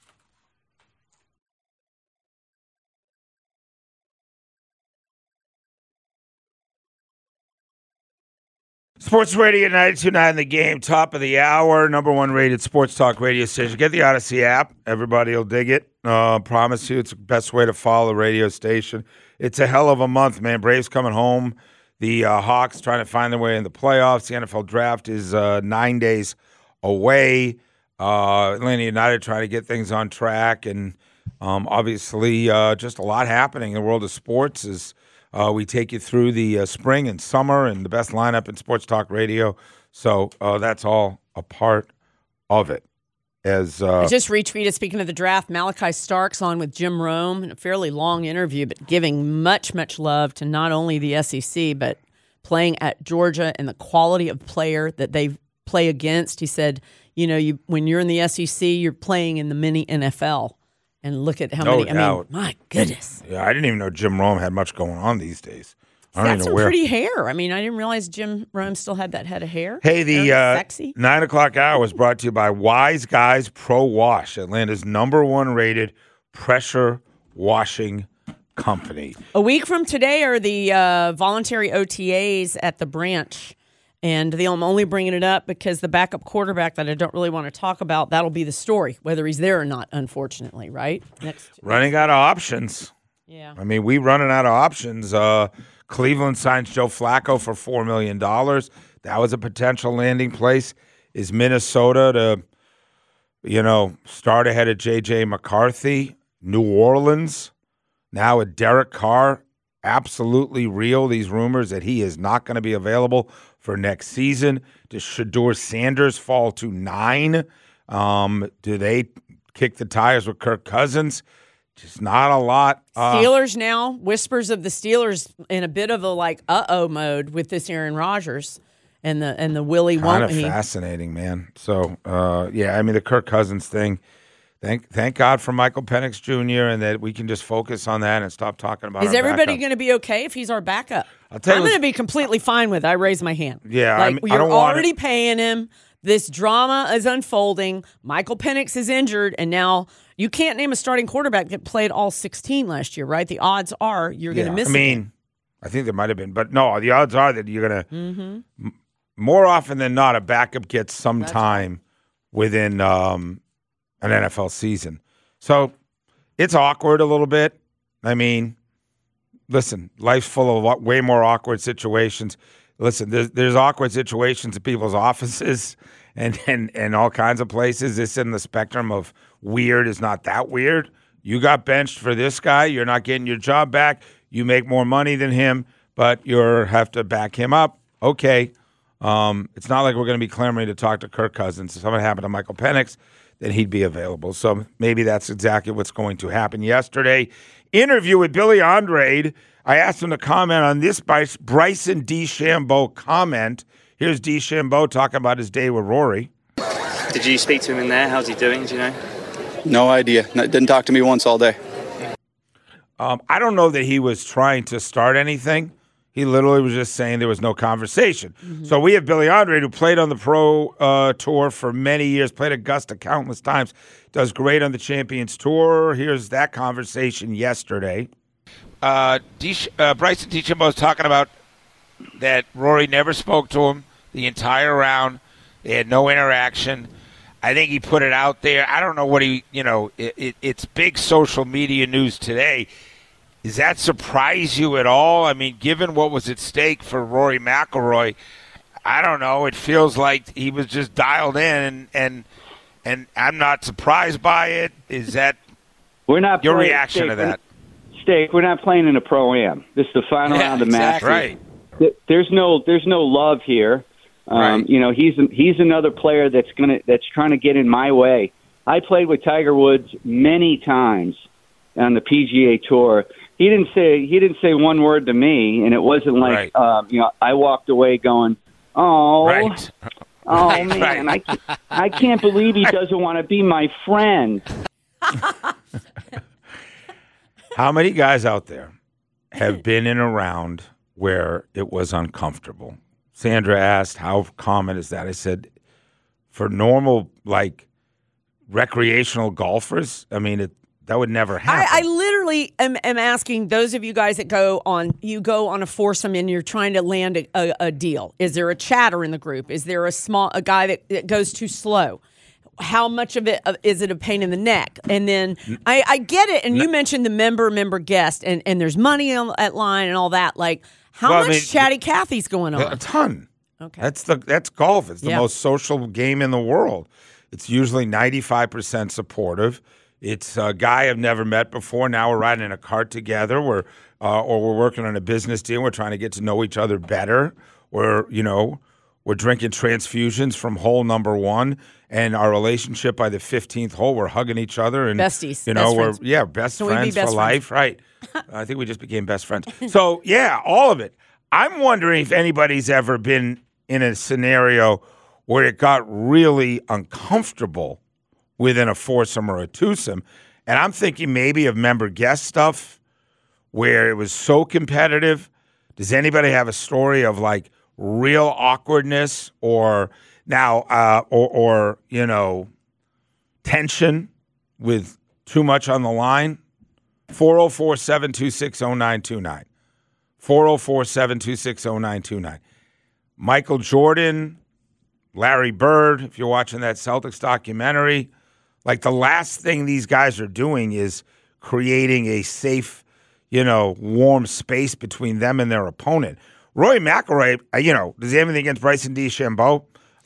Sports Radio 929, The Game, top of the hour, number 1 rated sports talk radio station. Get the Odyssey app. Everybody will dig it. Promise you it's the best way to follow the radio station. It's a hell of a month, man. Braves coming home. The Hawks trying to find their way in the playoffs. The NFL draft is 9 days away. Atlanta United trying to get things on track. And obviously just a lot happening in the world of sports as we take you through the spring and summer and the best lineup in sports talk radio. So that's all a part of it. As I just retweeted, speaking of the draft, Malachi Starks on with Jim Rome in a fairly long interview, but giving much, much love to not only the SEC, but playing at Georgia and the quality of player that they play against. He said, when you're in the SEC, you're playing in the mini NFL. And look at how No many. doubt. I mean, my goodness. Yeah, I didn't even know Jim Rome had much going on these days. I don't Got even some know where. pretty hair. I mean, I didn't realize Jim Rome still had that head of hair. Hey, the Very sexy. 9 o'clock hour was brought to you by Wise Guys Pro Wash, Atlanta's number 1 rated pressure washing company. A week from today are the voluntary OTAs at the branch. And I'm only bringing it up because the backup quarterback that I don't really want to talk about, that'll be the story, whether he's there or not, unfortunately, right? Running out of options. Yeah. I mean, we running out of options. Cleveland signs Joe Flacco for $4 million. That was a potential landing place. Is Minnesota to start ahead of J.J. McCarthy, New Orleans, now with Derek Carr, absolutely real, these rumors that he is not going to be available for next season. Does Shedeur Sanders fall to 9? Do they kick the tires with Kirk Cousins? Just not a lot. Steelers now, whispers of the Steelers in a bit of a mode with this Aaron Rodgers and the Willie won't he. Kind of fascinating, man. So, the Kirk Cousins thing, thank God for Michael Penix Jr. and that we can just focus on that and stop talking about Is everybody going to be okay if he's our backup? I'm going to be completely fine with it. I raise my hand. Yeah. You're already paying him. This drama is unfolding. Michael Penix is injured, and now you can't name a starting quarterback that played all 16 last year, right? The odds are you're going to miss it. I think there might have been. But no, the odds are that you're going to, more often than not, a backup gets some time within an NFL season. So it's awkward a little bit. Listen, life's full of way more awkward situations. Listen, there's awkward situations in people's offices and all kinds of places. This in the spectrum of weird is not that weird. You got benched for this guy. You're not getting your job back. You make more money than him, but you have to back him up. Okay. It's not like we're going to be clamoring to talk to Kirk Cousins. If something happened to Michael Penix, then he'd be available. So maybe that's exactly what's going to happen. Yesterday, interview with Billy Andrade. I asked him to comment on this Bryson DeChambeau comment. Here's DeChambeau talking about his day with Rory. Did you speak to him in there? How's he doing? Do you know? No idea. Didn't talk to me once all day. I don't know that he was trying to start anything. He literally was just saying there was no conversation. Mm-hmm. So we have Billy Andrade, who played on the pro tour for many years, played Augusta countless times, does great on the Champions Tour. Here's that conversation yesterday. Bryson DeChambeau was talking about that Rory never spoke to him the entire round. They had no interaction. I think he put it out there. I don't know what it's big social media news today. Does that surprise you at all? Given what was at stake for Rory McIlroy, I don't know. It feels like he was just dialed in, and I'm not surprised by it. Is that your reaction to that? We're not playing in a Pro-Am. This is the final round of Masters. Right. There's no love here. Right. He's another player that's trying to get in my way. I played with Tiger Woods many times on the PGA Tour. He didn't say one word to me, and it wasn't like I walked away going, "Oh, right. Man, right. I can't believe he doesn't want to be my friend." How many guys out there have been in a round where it was uncomfortable? Sandra asked, how common is that? I said, for normal, recreational golfers, that would never happen. I literally am asking those of you guys that go on a foursome and you're trying to land a deal. Is there a chatter in the group? Is there a guy that goes too slow? How much of it is it a pain in the neck? And then I get it. And you mentioned the member guest, and there's money at line and all that. How much chatty Cathy's going on? A ton. Okay, that's golf. It's the most social game in the world. It's usually 95% supportive. It's a guy I've never met before. Now we're riding in a cart together. Or we're working on a business deal. We're trying to get to know each other better. We're drinking transfusions from hole number 1. And our relationship by the 15th hole, we're hugging each other and besties. We're best friends for life, right? I think we just became best friends. So all of it. I'm wondering if anybody's ever been in a scenario where it got really uncomfortable within a foursome or a twosome, and I'm thinking maybe of member guest stuff where it was so competitive. Does anybody have a story of real awkwardness or? Now, or tension with too much on the line, 404-726-0929. 404-726-0929. Michael Jordan, Larry Bird, if you're watching that Celtics documentary, the last thing these guys are doing is creating a safe, warm space between them and their opponent. Rory McIlroy, does he have anything against Bryson DeChambeau?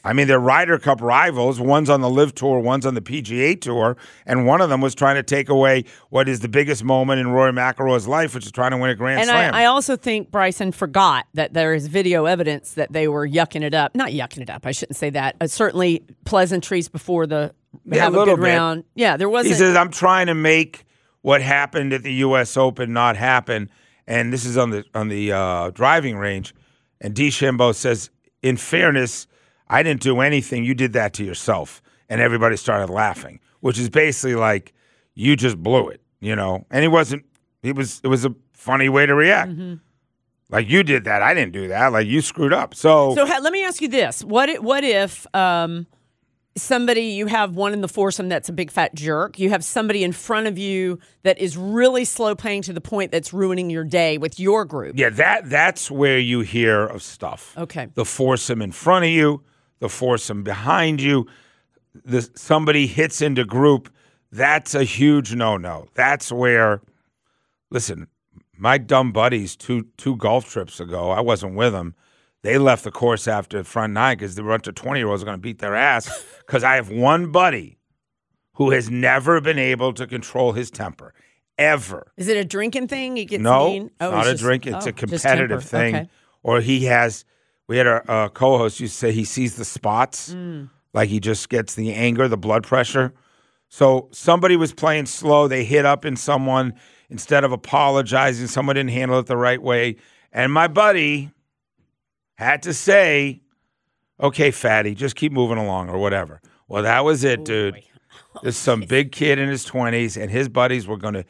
I mean, they're Ryder Cup rivals. One's on the LIV Tour, one's on the PGA Tour, and one of them was trying to take away what is the biggest moment in Rory McIlroy's life, which is trying to win a Grand Slam. And I also think Bryson forgot that there is video evidence that they were yucking it up. Not yucking it up, I shouldn't say that. Certainly pleasantries before the have a good round. Yeah, there wasn't. He says, I'm trying to make what happened at the U.S. Open not happen, and this is on the driving range. And DeChambeau says, in fairness, I didn't do anything. You did that to yourself. And everybody started laughing, which is basically like, you just blew it, you know? And it was a funny way to react. Mm-hmm. Like, you did that. I didn't do that. Like, you screwed up. So let me ask you this. What if somebody, you have one in the foursome that's a big fat jerk. You have somebody in front of you that is really slow playing to the point that's ruining your day with your group. Yeah, that's where you hear of stuff. Okay. The foursome in front of you, the foursome behind you, somebody hits into group. That's a huge no-no. That's where, listen, my dumb buddies two golf trips ago, I wasn't with them. They left the course after the front nine because the bunch of 20-year-olds are going to beat their ass because I have one buddy who has never been able to control his temper, ever. Is it a drinking thing? He gets no, mean? No, it's not a drink. It's a competitive thing. Okay. Or we had a co-host used to say he sees the spots, like he just gets the anger, the blood pressure. So somebody was playing slow. They hit up in someone instead of apologizing. Someone didn't handle it the right way. And my buddy had to say, okay, fatty, just keep moving along or whatever. Well, that was it, dude. There's some big kid in his 20s, and his buddies were going to,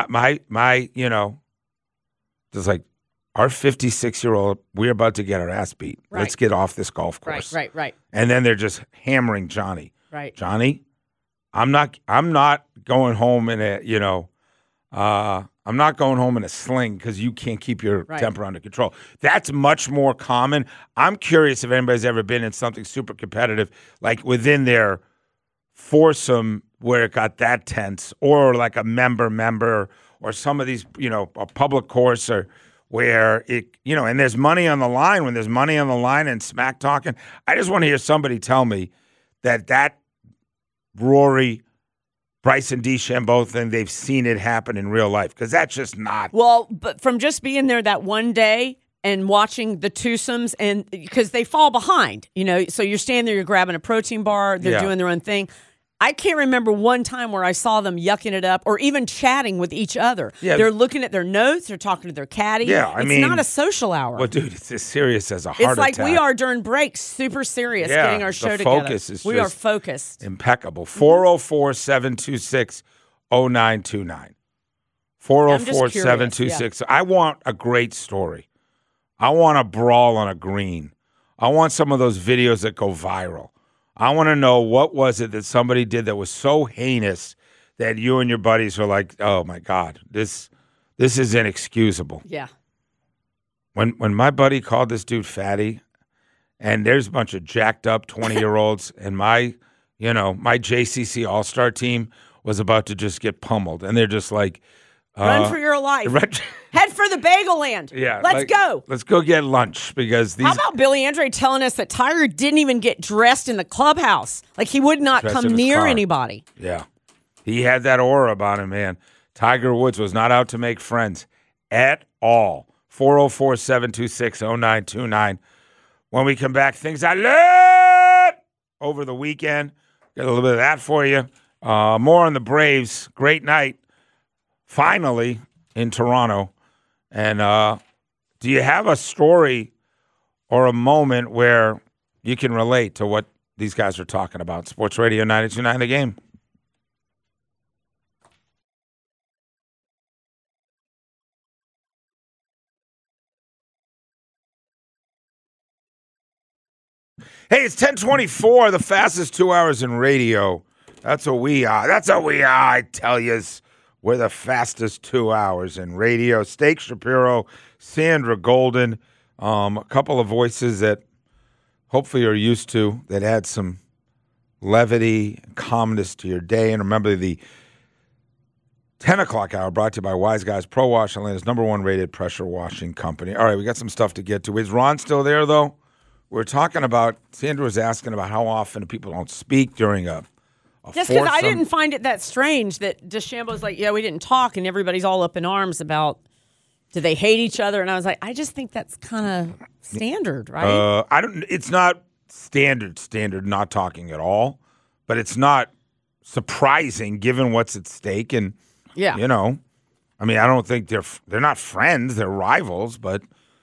just like, our 56-year-old, we're about to get our ass beat. Right. Let's get off this golf course. Right. And then they're just hammering Johnny. Right. Johnny, I'm not going home in a, I'm not going home in a sling because you can't keep your temper under control. That's much more common. I'm curious if anybody's ever been in something super competitive, like within their foursome where it got that tense, or like a member, or some of these, a public course or where it, and there's money on the line. When there's money on the line and smack talking, I just want to hear somebody tell me that Rory, Bryson DeChambeau thing, they've seen it happen in real life, because that's just not. Well, but from just being there that one day and watching the twosomes, and because they fall behind, so you're standing there, you're grabbing a protein bar, they're doing their own thing. I can't remember one time where I saw them yucking it up or even chatting with each other. Yeah. They're looking at their notes. They're talking to their caddy. Yeah, it's not a social hour. Well, dude, it's as serious as a heart attack. It's like we are during breaks, super serious, getting our show together. Focus is we are focused. Impeccable. 404-726-0929. 404-726. I want a great story. I want a brawl on a green. I want some of those videos that go viral. I want to know, what was it that somebody did that was so heinous that you and your buddies are like, oh, my God, this is inexcusable. Yeah. When my buddy called this dude fatty, and there's a bunch of jacked up 20-year-olds, and my JCC All-Star team was about to just get pummeled, and they're just like, run for your life. Head for the bagel land. Yeah. Let's go. Let's go get lunch, because these. How about Billy Andre telling us that Tiger didn't even get dressed in the clubhouse? Like, he would not come near anybody. Yeah. He had that aura about him, man. Tiger Woods was not out to make friends at all. 404-726-0929. When we come back, things I learned over the weekend. Got a little bit of that for you. More on the Braves. Great night. Finally, in Toronto. And do you have a story or a moment where you can relate to what these guys are talking about? Sports Radio 92.9 The Game. Hey, it's 10:24, the fastest 2 hours in radio. That's what we are. I tell you. We're the fastest 2 hours in radio. Steak Shapiro, Sandra Golden, a couple of voices that hopefully you're used to, that add some levity and calmness to your day. And remember, the 10 o'clock hour brought to you by Wise Guys Pro Wash, Atlanta's #1 rated pressure washing company. All right, we got some stuff to get to. Is Ron still there, though? we're talking about, Sandra was asking about how often people don't speak during a just because I foursome. didn't find it that strange that DeChambeau's like, yeah, we didn't talk, and everybody's all up in arms about do they hate each other? And I was like, I just think that's kind of standard, right? It's not standard not talking at all, but it's not surprising given what's at stake. And yeah, you know, I mean, I don't think they're not friends, they're rivals, but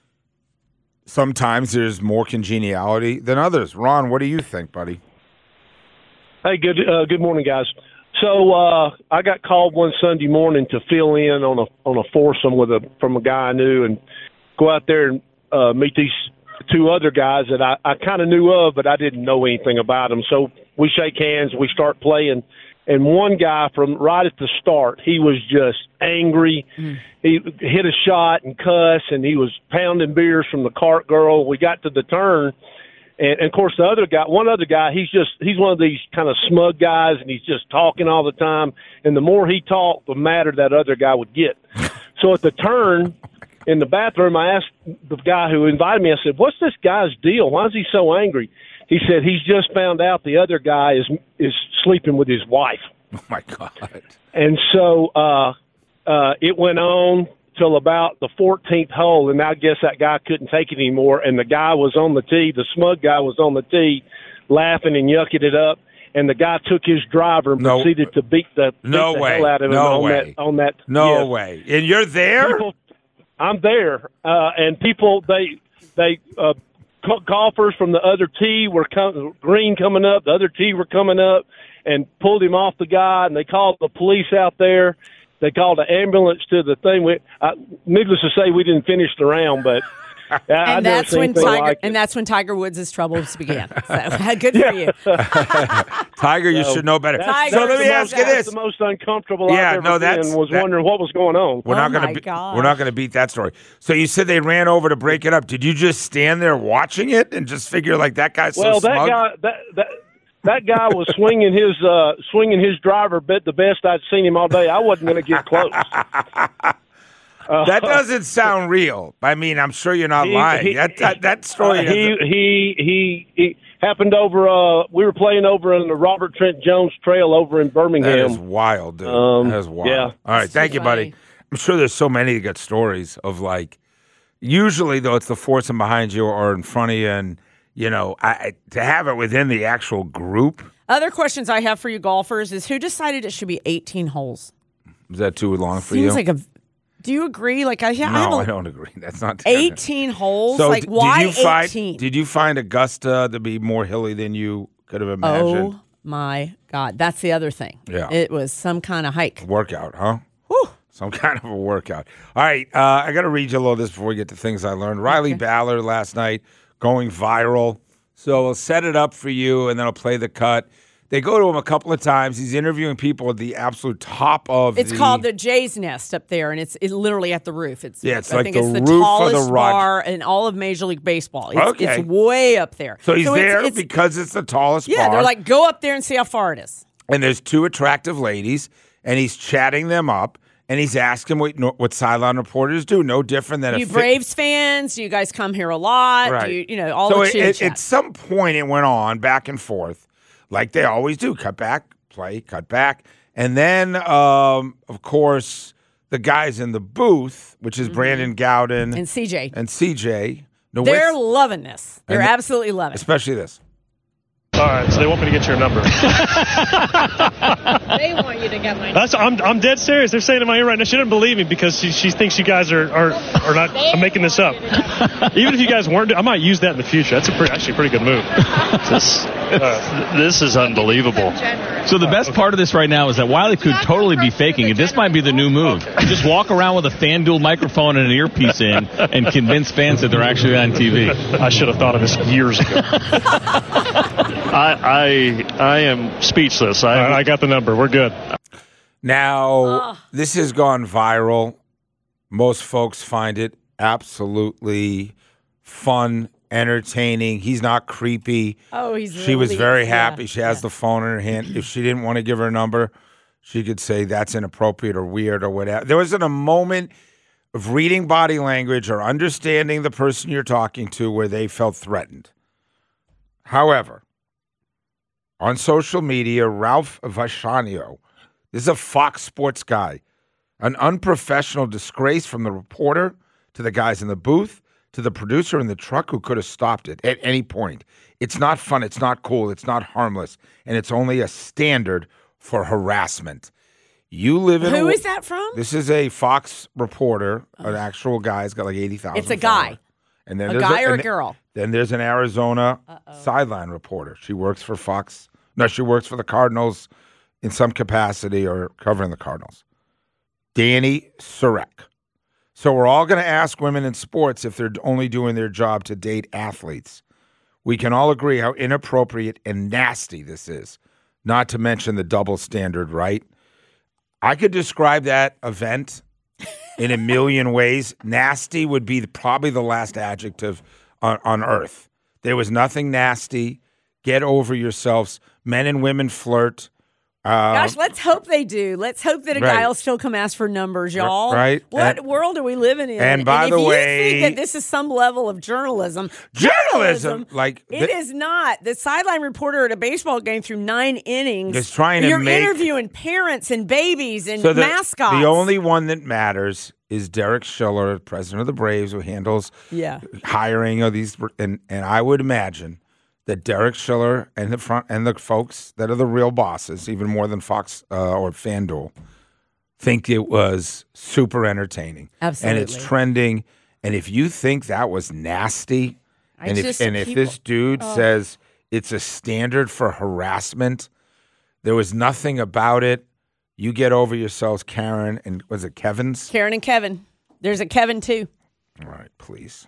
sometimes there's more congeniality than others. Ron, what do you think, buddy? Hey, good morning, guys. So I got called one Sunday morning to fill in on a foursome from a guy I knew, and go out there and meet these two other guys that I kind of knew of, but I didn't know anything about them. So we shake hands, we start playing, and one guy from right at the start, he was just angry. He hit a shot and cuss, and he was pounding beers from the cart girl. We got to the turn. And of course, one other guy, he's one of these kind of smug guys, and he's just talking all the time. And the more he talked, the madder that other guy would get. So at the turn in the bathroom, I asked the guy who invited me, I said, what's this guy's deal? Why is he so angry? He said he's just found out the other guy is sleeping with his wife. Oh, my God. And so it went on till about the 14th hole, and I guess that guy couldn't take it anymore, and the guy was on the tee, the smug guy was on the tee, laughing and yucking it up, and the guy took his driver and proceeded to beat the hell out of him on that. No way. And you're there? I'm there, and people, they golfers from the other tee were green coming up, the other tee were coming up, and pulled him off the guy, and they called the police out there. They called an ambulance to the thing. Needless to say, we didn't finish the round, but and that's when Tiger Woods' troubles began. So good for you, Tiger. You should know better. So let me ask you this: the most uncomfortable I've ever been was wondering what was going on. We're not going to beat that story. So you said they ran over to break it up. Did you just stand there watching it and just figure like that guy's so smug? That guy was swinging his driver the best I'd seen him all day. I wasn't going to get close. That doesn't sound real. I mean, I'm sure you're not lying. That story. He happened over. We were playing over in the Robert Trent Jones Trail over in Birmingham. That is wild, dude. That is wild. Yeah. All right, thank you, buddy. I'm sure there's so many good stories of like. Usually, though, it's the foursome behind you or in front of you, and. You know, to have it within the actual group. Other questions I have for you golfers is who decided it should be 18 holes? Is that too long for Seems you? like do you agree? Like I don't agree. That's not 18 holes. So like why 18? Did you find Augusta to be more hilly than you could have imagined? Oh my God, that's the other thing. Yeah, it was some kind of hike. Workout, huh? Whew. Some kind of a workout. All right, I got to read you a little of this before we get to things I learned. Riley Ballard last night. Going viral. So we'll set it up for you, and then I'll play the cut. They go to him a couple of times. He's interviewing people at the absolute top of It's called the Jay's Nest up there, and it's literally at the roof. It's I like think the it's the roof tallest of the bar in all of Major League Baseball. Okay. It's way up there. So he's there because it's the tallest bar. Yeah, they're like, go up there and see how far it is. And there's two attractive ladies, and he's chatting them up. And he's asking what sideline reporters do. No different than you Braves fans. You guys come here a lot. Right. All the chit-chat. At some point, it went on back and forth, like they always do. Cut back, play, cut back. And then, of course, the guys in the booth, which is Brandon Gowden. And CJ. They're loving this. They're absolutely loving it. Especially this. All right, so they want me to get your number. They want you to get my number. I'm dead serious. They're saying in my ear right now, she doesn't believe me because she thinks you guys are not. I'm making this up. Even if you guys weren't, I might use that in the future. That's actually a pretty good move. This is unbelievable. So the best part of this right now is that Wiley could totally be faking it. This might be the new move. Just walk around with a FanDuel microphone and an earpiece in and convince fans that they're actually on TV. I should have thought of this years ago. I am speechless. I got the number. We're good. Now, this has gone viral. Most folks find it absolutely fun, entertaining. He's not creepy. Oh, She was very happy. She has the phone in her hand. If she didn't want to give her number, she could say that's inappropriate or weird or whatever. There wasn't a moment of reading body language or understanding the person you're talking to where they felt threatened. However, on social media, Ralph Vasciano, this is a Fox Sports guy, an unprofessional disgrace from the reporter to the guys in the booth to the producer in the truck who could have stopped it at any point. It's not fun. It's not cool. It's not harmless. And it's only a standard for harassment. You live in Who is that from? This is a Fox reporter, an actual guy. He's got like 80,000. It's a guy. And then A guy or a girl? Then there's an Arizona sideline reporter. She works for Fox. No, she works for the Cardinals in some capacity or covering the Cardinals. Danny Surek. So we're all going to ask women in sports if they're only doing their job to date athletes. We can all agree how inappropriate and nasty this is, not to mention the double standard, right? I could describe that event in a million ways. Nasty would be probably the last adjective on earth. There was nothing nasty. Get over yourselves. Men and women flirt. Gosh, let's hope they do. Let's hope that a Right. guy will still come ask for numbers, y'all. Right. What world are we living in? And by the if way- you think that this is some level of journalism, like it is not. The sideline reporter at a baseball game through 9 innings Is trying to you're make- interviewing parents and babies and So mascots. the only one that matters is Derek Schiller, president of the Braves, who handles hiring of these. And I would imagine that Derek Schiller and the folks that are the real bosses, even more than Fox or FanDuel, think it was super entertaining. Absolutely. And it's trending. And if you think that was nasty, if this dude says it's a standard for harassment, there was nothing about it. You get over yourselves, Karen, and was it Kevin's? Karen and Kevin. There's a Kevin too. All right, please.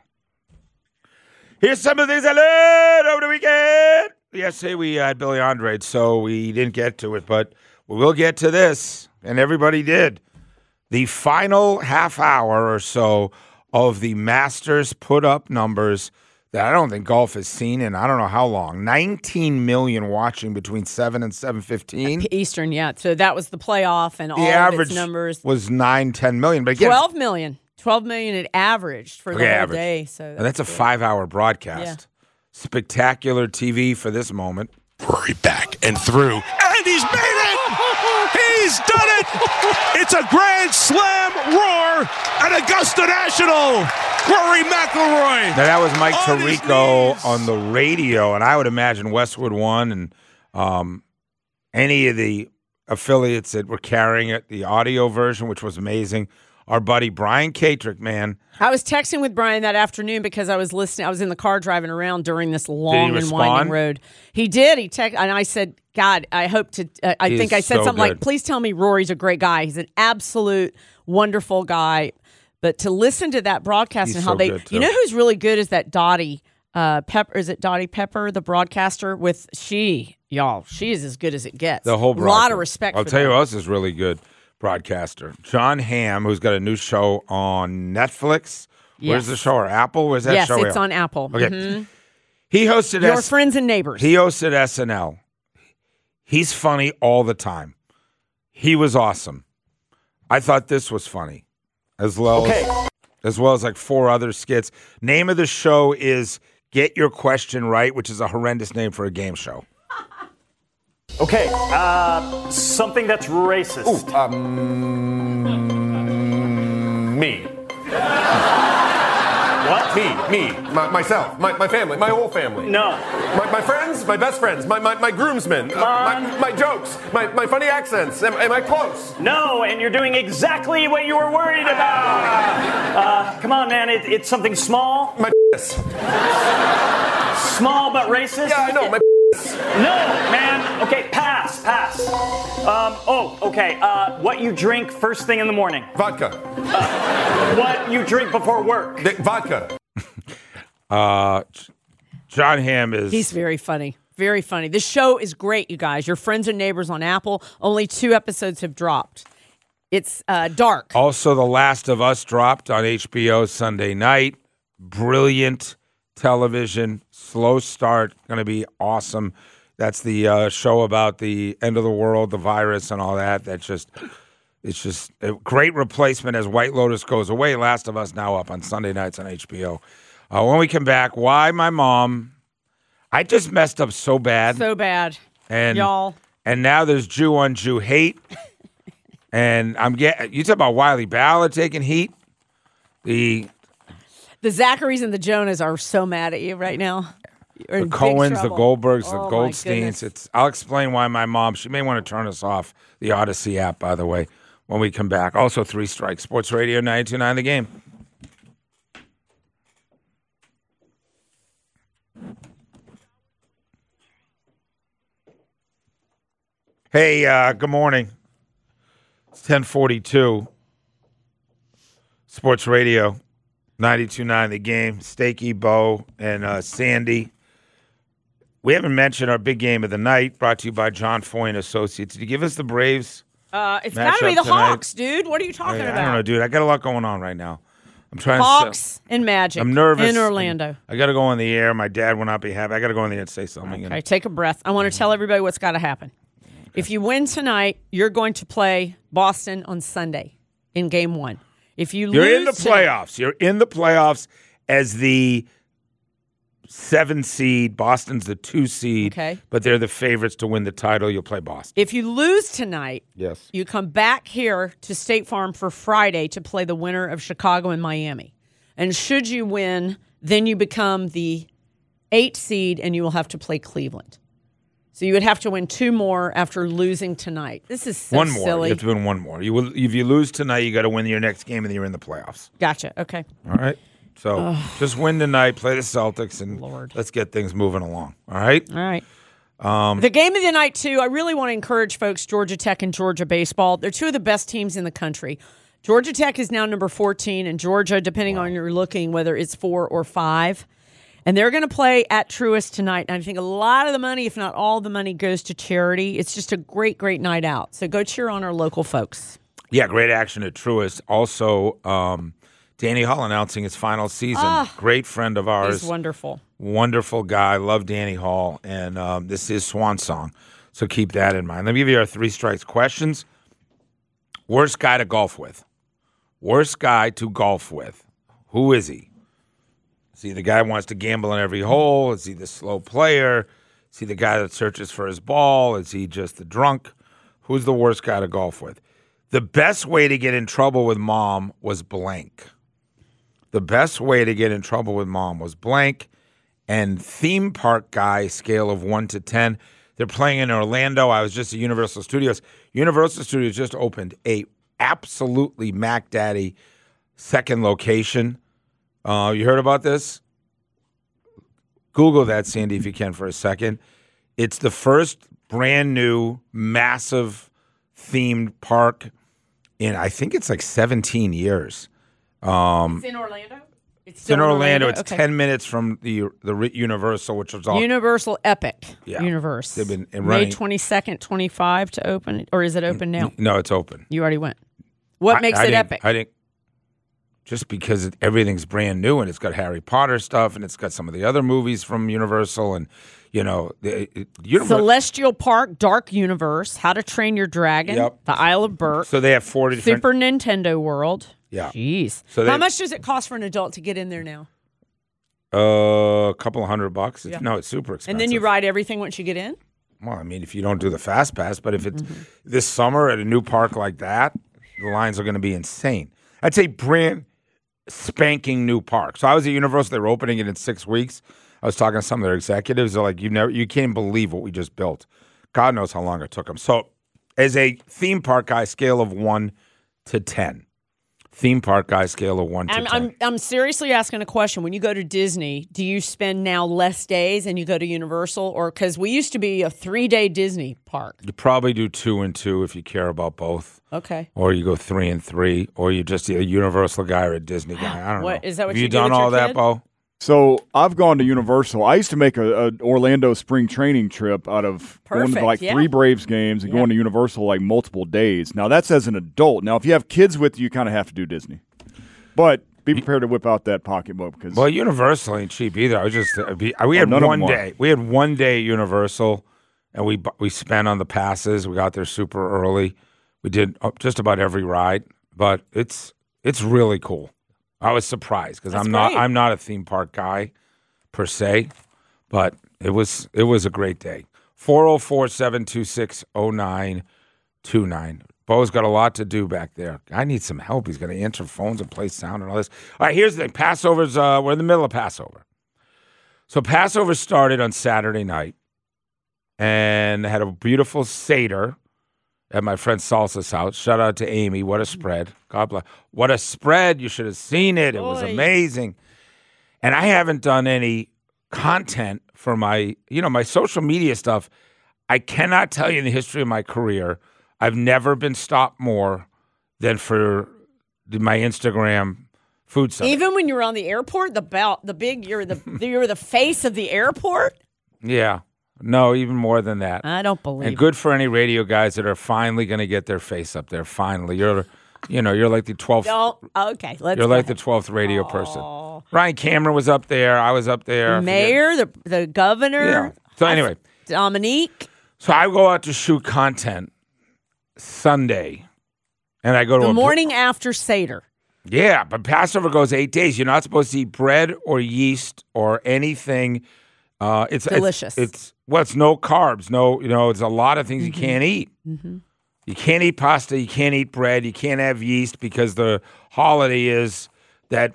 Here's some of the things I learned over the weekend. Yesterday we had Billy Andrade, so we didn't get to it, but we will get to this, and everybody did. The final half hour or so of the Masters put up numbers that I don't think golf has seen in I don't know how long. 19 million watching between 7 and 7:15. Eastern, yeah. So that was the playoff and all The of average its numbers. was 9-10 million. But again, 12 million. 12 million it averaged for the whole average. day. So And that's a 5-hour broadcast. Yeah. Spectacular TV for this moment. Rory back and through, and he's made it! He's done it! It's a Grand Slam roar at Augusta National! Rory McIlroy! Now, that was Mike on his Tirico knees. on the radio, and I would imagine Westwood One and any of the affiliates that were carrying it, the audio version, which was amazing. Our buddy Brian Katrick, man. I was texting with Brian that afternoon because I was listening. I was in the car driving around during this long and respond? winding road. He did. He texted, and I said, "God, I hope to." I He think is I said so something like, good. "Please tell me Rory's a great guy. He's an absolute wonderful guy." But to listen to that broadcast He's and how so they, good, too. you know, who's really good is that Dottie Pepper. Is it Dottie Pepper, the broadcaster? With she is as good as it gets. The whole a lot broadcast. of respect. I'll for tell you them. who else is really good broadcaster. John Hamm, who's got a new show on Netflix. Where's Yes. the show? Or Apple? Where's that Yes, show? it's on Apple. Okay. Mhm. He hosted Your Friends and Neighbors. He hosted SNL. He's funny all the time. He was awesome. I thought this was funny, as well as like 4 other skits. Name of the show is Get Your Question Right, which is a horrendous name for a game show. Okay, something that's racist. Me. What? Me. Myself. My family. My whole family. No. My friends. My best friends. My groomsmen. My jokes. My funny accents. Am I close? No, and you're doing exactly what you were worried about. Come on, man, it's something small. My Small but racist? Yeah, I know, my No, man. Okay, pass. Okay. What you drink first thing in the morning? Vodka. What you drink before work? Vodka. John Hamm is... He's very funny. Very funny. This show is great, you guys. Your Friends and Neighbors on Apple. Only 2 episodes have dropped. It's dark. Also, The Last of Us dropped on HBO Sunday night. Brilliant television. Slow start. Going to be awesome. That's the show about the end of the world, the virus, and all that. It's just a great replacement as White Lotus goes away. Last of Us now up on Sunday nights on HBO. When we come back, why my mom... I just messed up so bad. So bad. And y'all. And now there's Jew on Jew hate. And you talk about Wiley Ballard taking heat. The Zacharies and the Jonas are so mad at you right now. You're the Coens, the Goldbergs, the Oh, my Goldsteins. goodness. I'll explain why my mom, she may want to turn us off the Odyssey app, by the way, when we come back. Also, 3 Strikes, Sports Radio 92.9 The Game. Hey, good morning. It's 10:42. Sports Radio 92.9 The Game. Stakey, Bo, and Sandy. We haven't mentioned our big game of the night, brought to you by John Foy and Associates. Did you give us the Braves? It's got to be the tonight? Hawks, dude. What are you talking about? I don't know, dude. I got a lot going on right now. I'm trying Hawks and Magic. I'm nervous. In Orlando. I got to go on the air. My dad will not be happy. I got to go on the air and say something. Okay, take a breath. I want to tell everybody what's got to happen. If you win tonight, you're going to play Boston on Sunday in Game 1. If you're in the playoffs. You're in the playoffs as the 7 seed. Boston's the 2 seed. Okay. But they're the favorites to win the title. You'll play Boston. If you lose tonight, yes, you come back here to State Farm for Friday to play the winner of Chicago and Miami. And should you win, then you become the 8 seed and you will have to play Cleveland. So you would have to win 2 more after losing tonight. This is so one more. silly. You have to win 1 more. If you lose tonight, you got to win your next game, and you're in the playoffs. Gotcha. Okay. All right. So just win tonight, play the Celtics, and let's get things moving along. All right. All right. The game of the night, too, I really want to encourage folks, Georgia Tech and Georgia baseball. They're 2 of the best teams in the country. Georgia Tech is now number 14, and Georgia, depending on you're looking, whether it's 4 or 5. And they're going to play at Truist tonight. And I think a lot of the money, if not all the money, goes to charity. It's just a great, great night out. So go cheer on our local folks. Yeah, great action at Truist. Also, Danny Hall announcing his final season. Great friend of ours. He's wonderful. Wonderful guy. Love Danny Hall. And this is Swan Song. So keep that in mind. Let me give you our 3 strikes questions. Worst guy to golf with. Worst guy to golf with. Who is he? Is he the guy who wants to gamble on every hole? Is he the slow player? Is he the guy that searches for his ball? Is he just the drunk? Who's the worst guy to golf with? The best way to get in trouble with mom was blank. The best way to get in trouble with mom was blank. And theme park guy, scale of 1 to 10. They're playing in Orlando. I was just at Universal Studios. Universal Studios just opened a absolutely Mac Daddy second location. You heard about this? Google that, Sandy, if you can, for a second. It's the first brand new, massive themed park in, I think it's like 17 years. It's in Orlando? It's in Orlando. It's Okay. 10 minutes from the Universal, which was all Universal Epic Yeah. Universe. They've been May running. 22nd, 25 to open, or is it open now? No, it's open. You already went. What makes it epic? I think just because everything's brand new and it's got Harry Potter stuff and it's got some of the other movies from Universal and, you know, Celestial Park, Dark Universe, How to Train Your Dragon, Yep. The Isle of Berk. So they have 4 different. Super Nintendo World. Yeah. Jeez. So How much does it cost for an adult to get in there now? A couple of $100. Yeah. No, it's super expensive. And then you ride everything once you get in? Well, I mean, if you don't do the fast pass, but if it's this summer at a new park like that, the lines are going to be insane. I'd say brand spanking new park. So I was at Universal. They were opening it in 6 weeks. I was talking to some of their executives. They're like, you can't believe what we just built. God knows how long it took them. So as a theme park guy, scale of 1 to 10. Theme park guy, scale of 1 to 10. I'm seriously asking a question. When you go to Disney, do you spend now less days and you go to Universal? Or because we used to be a 3-day Disney park. You probably do 2 and 2 if you care about both. Okay. Or you go 3 and 3, or you're just a Universal guy or a Disney guy. I don't know. Is that what Have you do done with all your that, kid? Bo? So I've gone to Universal. I used to make a Orlando spring training trip out of going to Perfect, like yeah. 3 Braves games and going to Universal like multiple days. Now that's as an adult. Now if you have kids with you, you kind of have to do Disney. But be prepared to whip out that pocketbook because Well, Universal ain't cheap either. I was just we had none of one them are. day. We had 1 day at Universal, and we spent on the passes. We got there super early. We did just about every ride, but it's really cool. I was surprised because I'm not a theme park guy per se, but It was a great day. 404-726-0929. Bo's got a lot to do back there. I need some help. He's going to answer phones and play sound and all this. All right, here's the thing. Passover's, we're in the middle of Passover. So Passover started on Saturday night and had a beautiful Seder at my friend Salsa's house. Shout out to Amy. What a spread. God bless. What a spread. You should have seen it. It was amazing. And I haven't done any content for my social media stuff. I cannot tell you in the history of my career, I've never been stopped more than for my Instagram food stuff. Even when you were on the airport, you're the face of the airport? Yeah. No, even more than that. I don't believe And good for any radio guys that are finally going to get their face up there. Finally. You're like the 12th. Okay, You're like the 12th radio person. Ryan Cameron was up there. I was up there. Mayor, the governor. Yeah. So anyway. Dominique. So I go out to shoot content Sunday, and I go to the morning after Seder. Yeah, but Passover goes 8 days. You're not supposed to eat bread or yeast or anything. It's delicious. It's no carbs. No, it's a lot of things you can't eat. Mm-hmm. You can't eat pasta. You can't eat bread. You can't have yeast because the holiday is that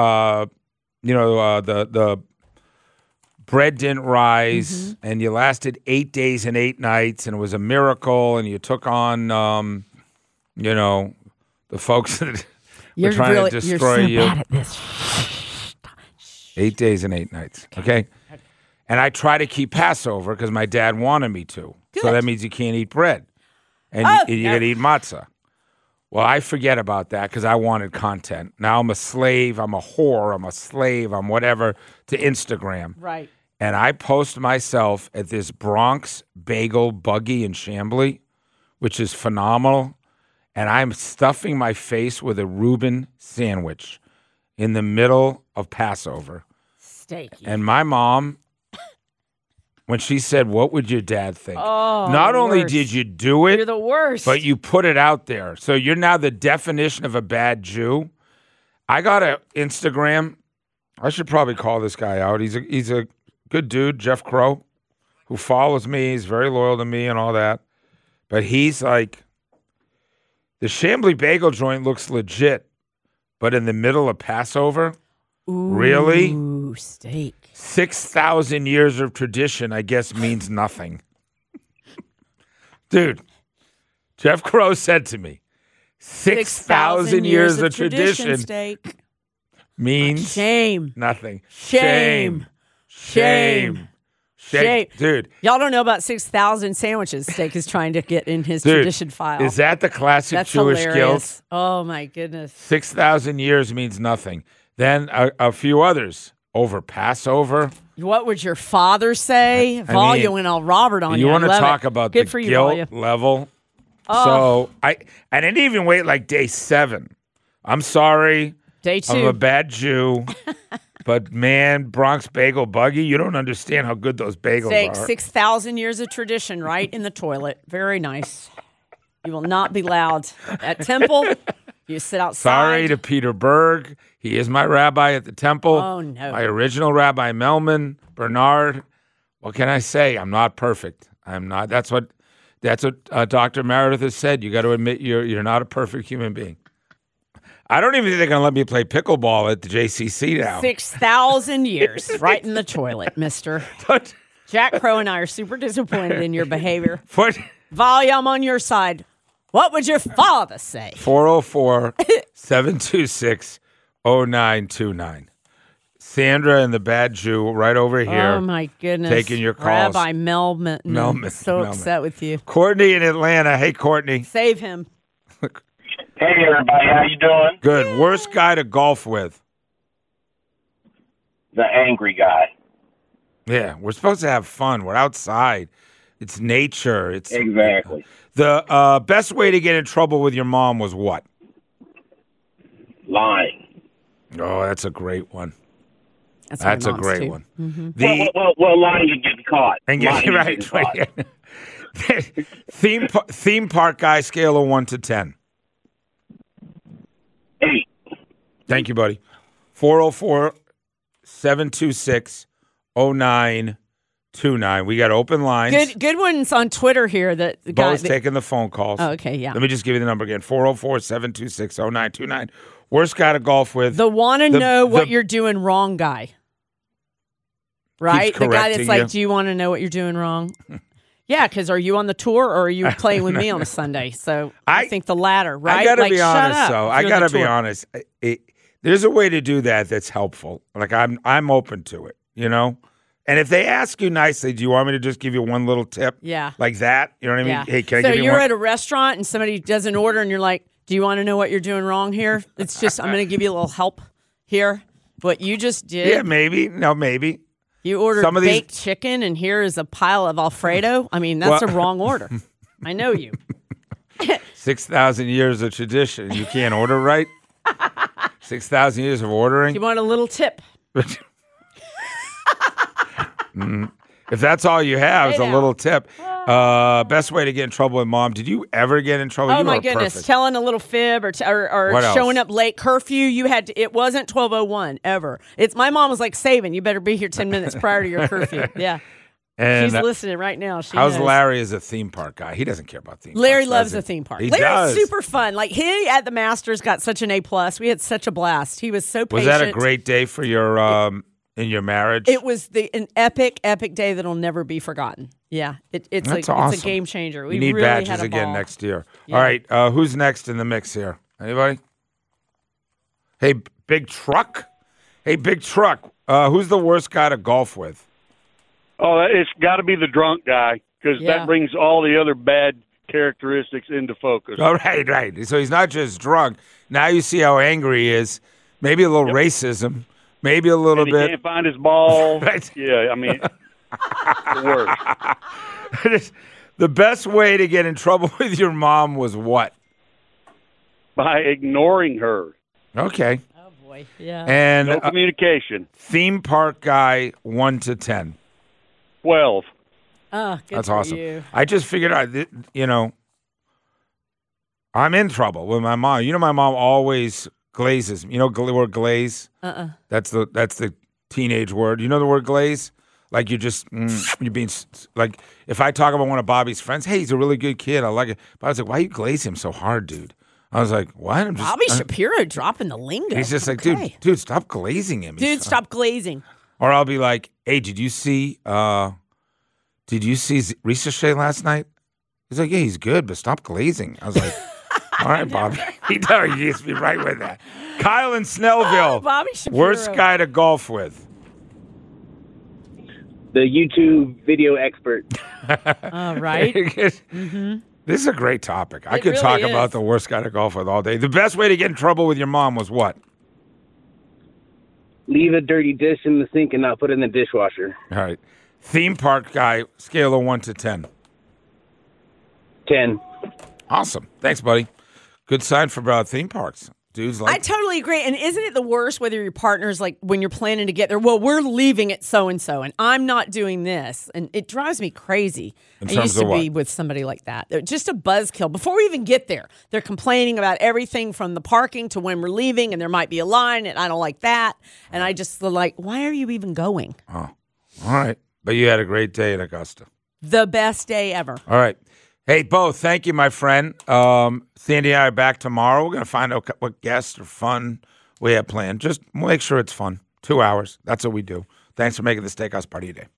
the bread didn't rise, and you lasted 8 days and 8 nights, and it was a miracle. And you took on, the folks that were trying to destroy you. You're so bad at this. 8 days and 8 nights. Okay. And I try to keep Passover because my dad wanted me to. Good. So that means you can't eat bread. And you got to eat matzah. Well, I forget about that because I wanted content. Now I'm a slave. I'm a whore. I'm a slave. I'm whatever to Instagram. Right. And I post myself at this Bronx bagel buggy in Chamblee, which is phenomenal. And I'm stuffing my face with a Reuben sandwich in the middle of Passover. Steaky. And my mom, when she said, "What would your dad think?" Oh, not only worst. did you do it, You're the worst. but you put it out there. So you're now the definition of a bad Jew. I got an Instagram. I should probably call this guy out. He's a good dude, Jeff Crow, who follows me. He's very loyal to me and all that. But he's like, the Chamblee bagel joint looks legit, but in the middle of Passover, really? Ooh, steak. 6,000 years of tradition, I guess, means nothing. Dude, Jeff Crow said to me, 6,000 years of tradition steak. means Shame. nothing. Shame. Shame. Dude. Y'all don't know about 6,000 sandwiches Steak is trying to get in his tradition file. Is that the classic That's Jewish hilarious. guilt? Oh, my goodness. 6,000 years means nothing. Then a few others. Over Passover. What would your father say? Valia went all Robert on you. You want to I love talk it. about Good the for you, guilt Valia. level? Oh. So I didn't even wait like day 7. I'm sorry. Day 2. I'm a bad Jew. But man, Bronx Bagel Buggy, you don't understand how good those bagels Steak, are. 6,000 years of tradition right in the toilet. Very nice. You will not be loud. At Temple, you sit outside. Sorry to Peter Berg. He is my rabbi at the temple. Oh, no. My original Rabbi Melman, Bernard. What can I say? I'm not perfect. I'm not. That's what Dr. Meredith has said. You got to admit you're not a perfect human being. I don't even think they're going to let me play pickleball at the JCC now. 6,000 years right in the toilet, mister. Jack Crow and I are super disappointed in your behavior. Valia, I'm on your side. What would your father say? 404-726-0929. Sandra and the Bad Jew right over here. Oh, my goodness. Taking your calls. Rabbi Melman. Melman. So upset with you. Courtney in Atlanta. Hey, Courtney. Save him. Hey, everybody. How you doing? Good. Worst guy to golf with? The angry guy. Yeah, we're supposed to have fun. We're outside. It's nature. It's exactly. The best way to get in trouble with your mom was what? Lying. Oh, that's a great one. That's a great too. one. Mm-hmm. Well, lying and getting caught. And get right. Theme park guy, scale of 1 to 10. 8. Thank you, buddy. 404-726-0929. 888-203-1029. We got open lines. Good ones on Twitter here. That the guy Bo's taking the phone calls. Oh, okay, yeah. Let me just give you the number again: 404-726-0929. Worst guy to golf with. The want to know what you're doing wrong guy. Right? The guy that's like, do you want to know what you're doing wrong? Yeah, because are you on the tour or are you playing with me on a Sunday? So I think the latter, right? I got to like, be honest, shut up though. if I you're got to on the be tour. honest. There's a way to do that that's helpful. Like I'm open to it, you know? And if they ask you nicely, do you want me to just give you one little tip? Yeah. Like that? You know what I mean? Yeah. Hey, can I so give you you're one? at a restaurant and somebody does an order and you're like, do you want to know what you're doing wrong here? It's just, I'm going to give you a little help here. What you just did. Yeah, maybe. No, maybe. You ordered Some of these- baked chicken and here is a pile of Alfredo. I mean, that's a wrong order. I know you. 6,000 years of tradition. You can't order right? 6,000 years of ordering? You want a little tip? If that's all you have, it's a Hey now. little tip. Best way to get in trouble with mom. Did you ever get in trouble? Oh You my were goodness! perfect. Telling a little fib or What else? showing up late. Curfew. You had to. It wasn't 12:01 ever. It's my mom was like Saban. You better be here 10 minutes prior to your curfew. Yeah, And, she's listening right now. She how's knows. Larry as a theme park guy? He doesn't care about theme Larry parks. loves does the theme park. He Larry's does. super fun. Like he at the Masters got such an A+. We had such a blast. He was so patient. Was that a great day for your in your marriage? It was an epic day that'll never be forgotten. Yeah, it's That's a awesome. it's a game changer. We You need really badges had a again ball. next year. Yeah. All right, who's next in the mix here? Anybody? Hey, Big Truck. Hey, Big Truck. Who's the worst guy to golf with? Oh, it's got to be the drunk guy because Yeah. that brings all the other bad characteristics into focus. All right, right. So he's not just drunk. Now you see how angry he is. Maybe a little racism. Maybe a little And he bit. can't find his ball. Right. Yeah, I mean, the worst. The best way to get in trouble with your mom was what? By ignoring her. Okay. Oh boy, yeah. And No communication. theme park guy 1 to 10. 12. Oh, good That's for awesome. you. I just figured out, I'm in trouble with my mom. You know, my mom always glazes. You know the word glaze? That's the teenage word. You know the word glaze? Like you're just, you're being, like, if I talk about one of Bobby's friends, hey, he's a really good kid. I like it. But I was like, why you glaze him so hard, dude? I was like, what? I'm just, Bobby Shapiro dropping the lingo. He's just like, Okay. dude, stop glazing him. Dude, stop glazing. Or I'll be like, hey, did you see Ricochet last night? He's like, yeah, he's good, but stop glazing. I was like, all right, Bobby. He used to be right with that. Kyle in Snellville. Oh, Bobby Shapiro. Worst guy to golf with. The YouTube video expert. All right. Mm-hmm. This is a great topic. I It could really talk is. about the worst guy to golf with all day. The best way to get in trouble with your mom was what? Leave a dirty dish in the sink and not put it in the dishwasher. All right. Theme park guy, scale of 1 to 10. 10. Awesome. Thanks, buddy. Good sign for theme parks. Dudes I like totally agree. And isn't it the worst whether your partner's like when you're planning to get there, well, we're leaving at so-and-so and I'm not doing this. And it drives me crazy. In I terms used to of what? be with somebody like that. They're just a buzzkill. Before we even get there, they're complaining about everything from the parking to when we're leaving and there might be a line and I don't like that. And I just like, why are you even going? Oh, all right. But you had a great day in Augusta. The best day ever. All right. Hey, Bo, thank you, my friend. Sandy and I are back tomorrow. We're going to find out what guests or fun we have planned. Just make sure it's fun. 2 hours. That's what we do. Thanks for making this Steakhouse part of your day.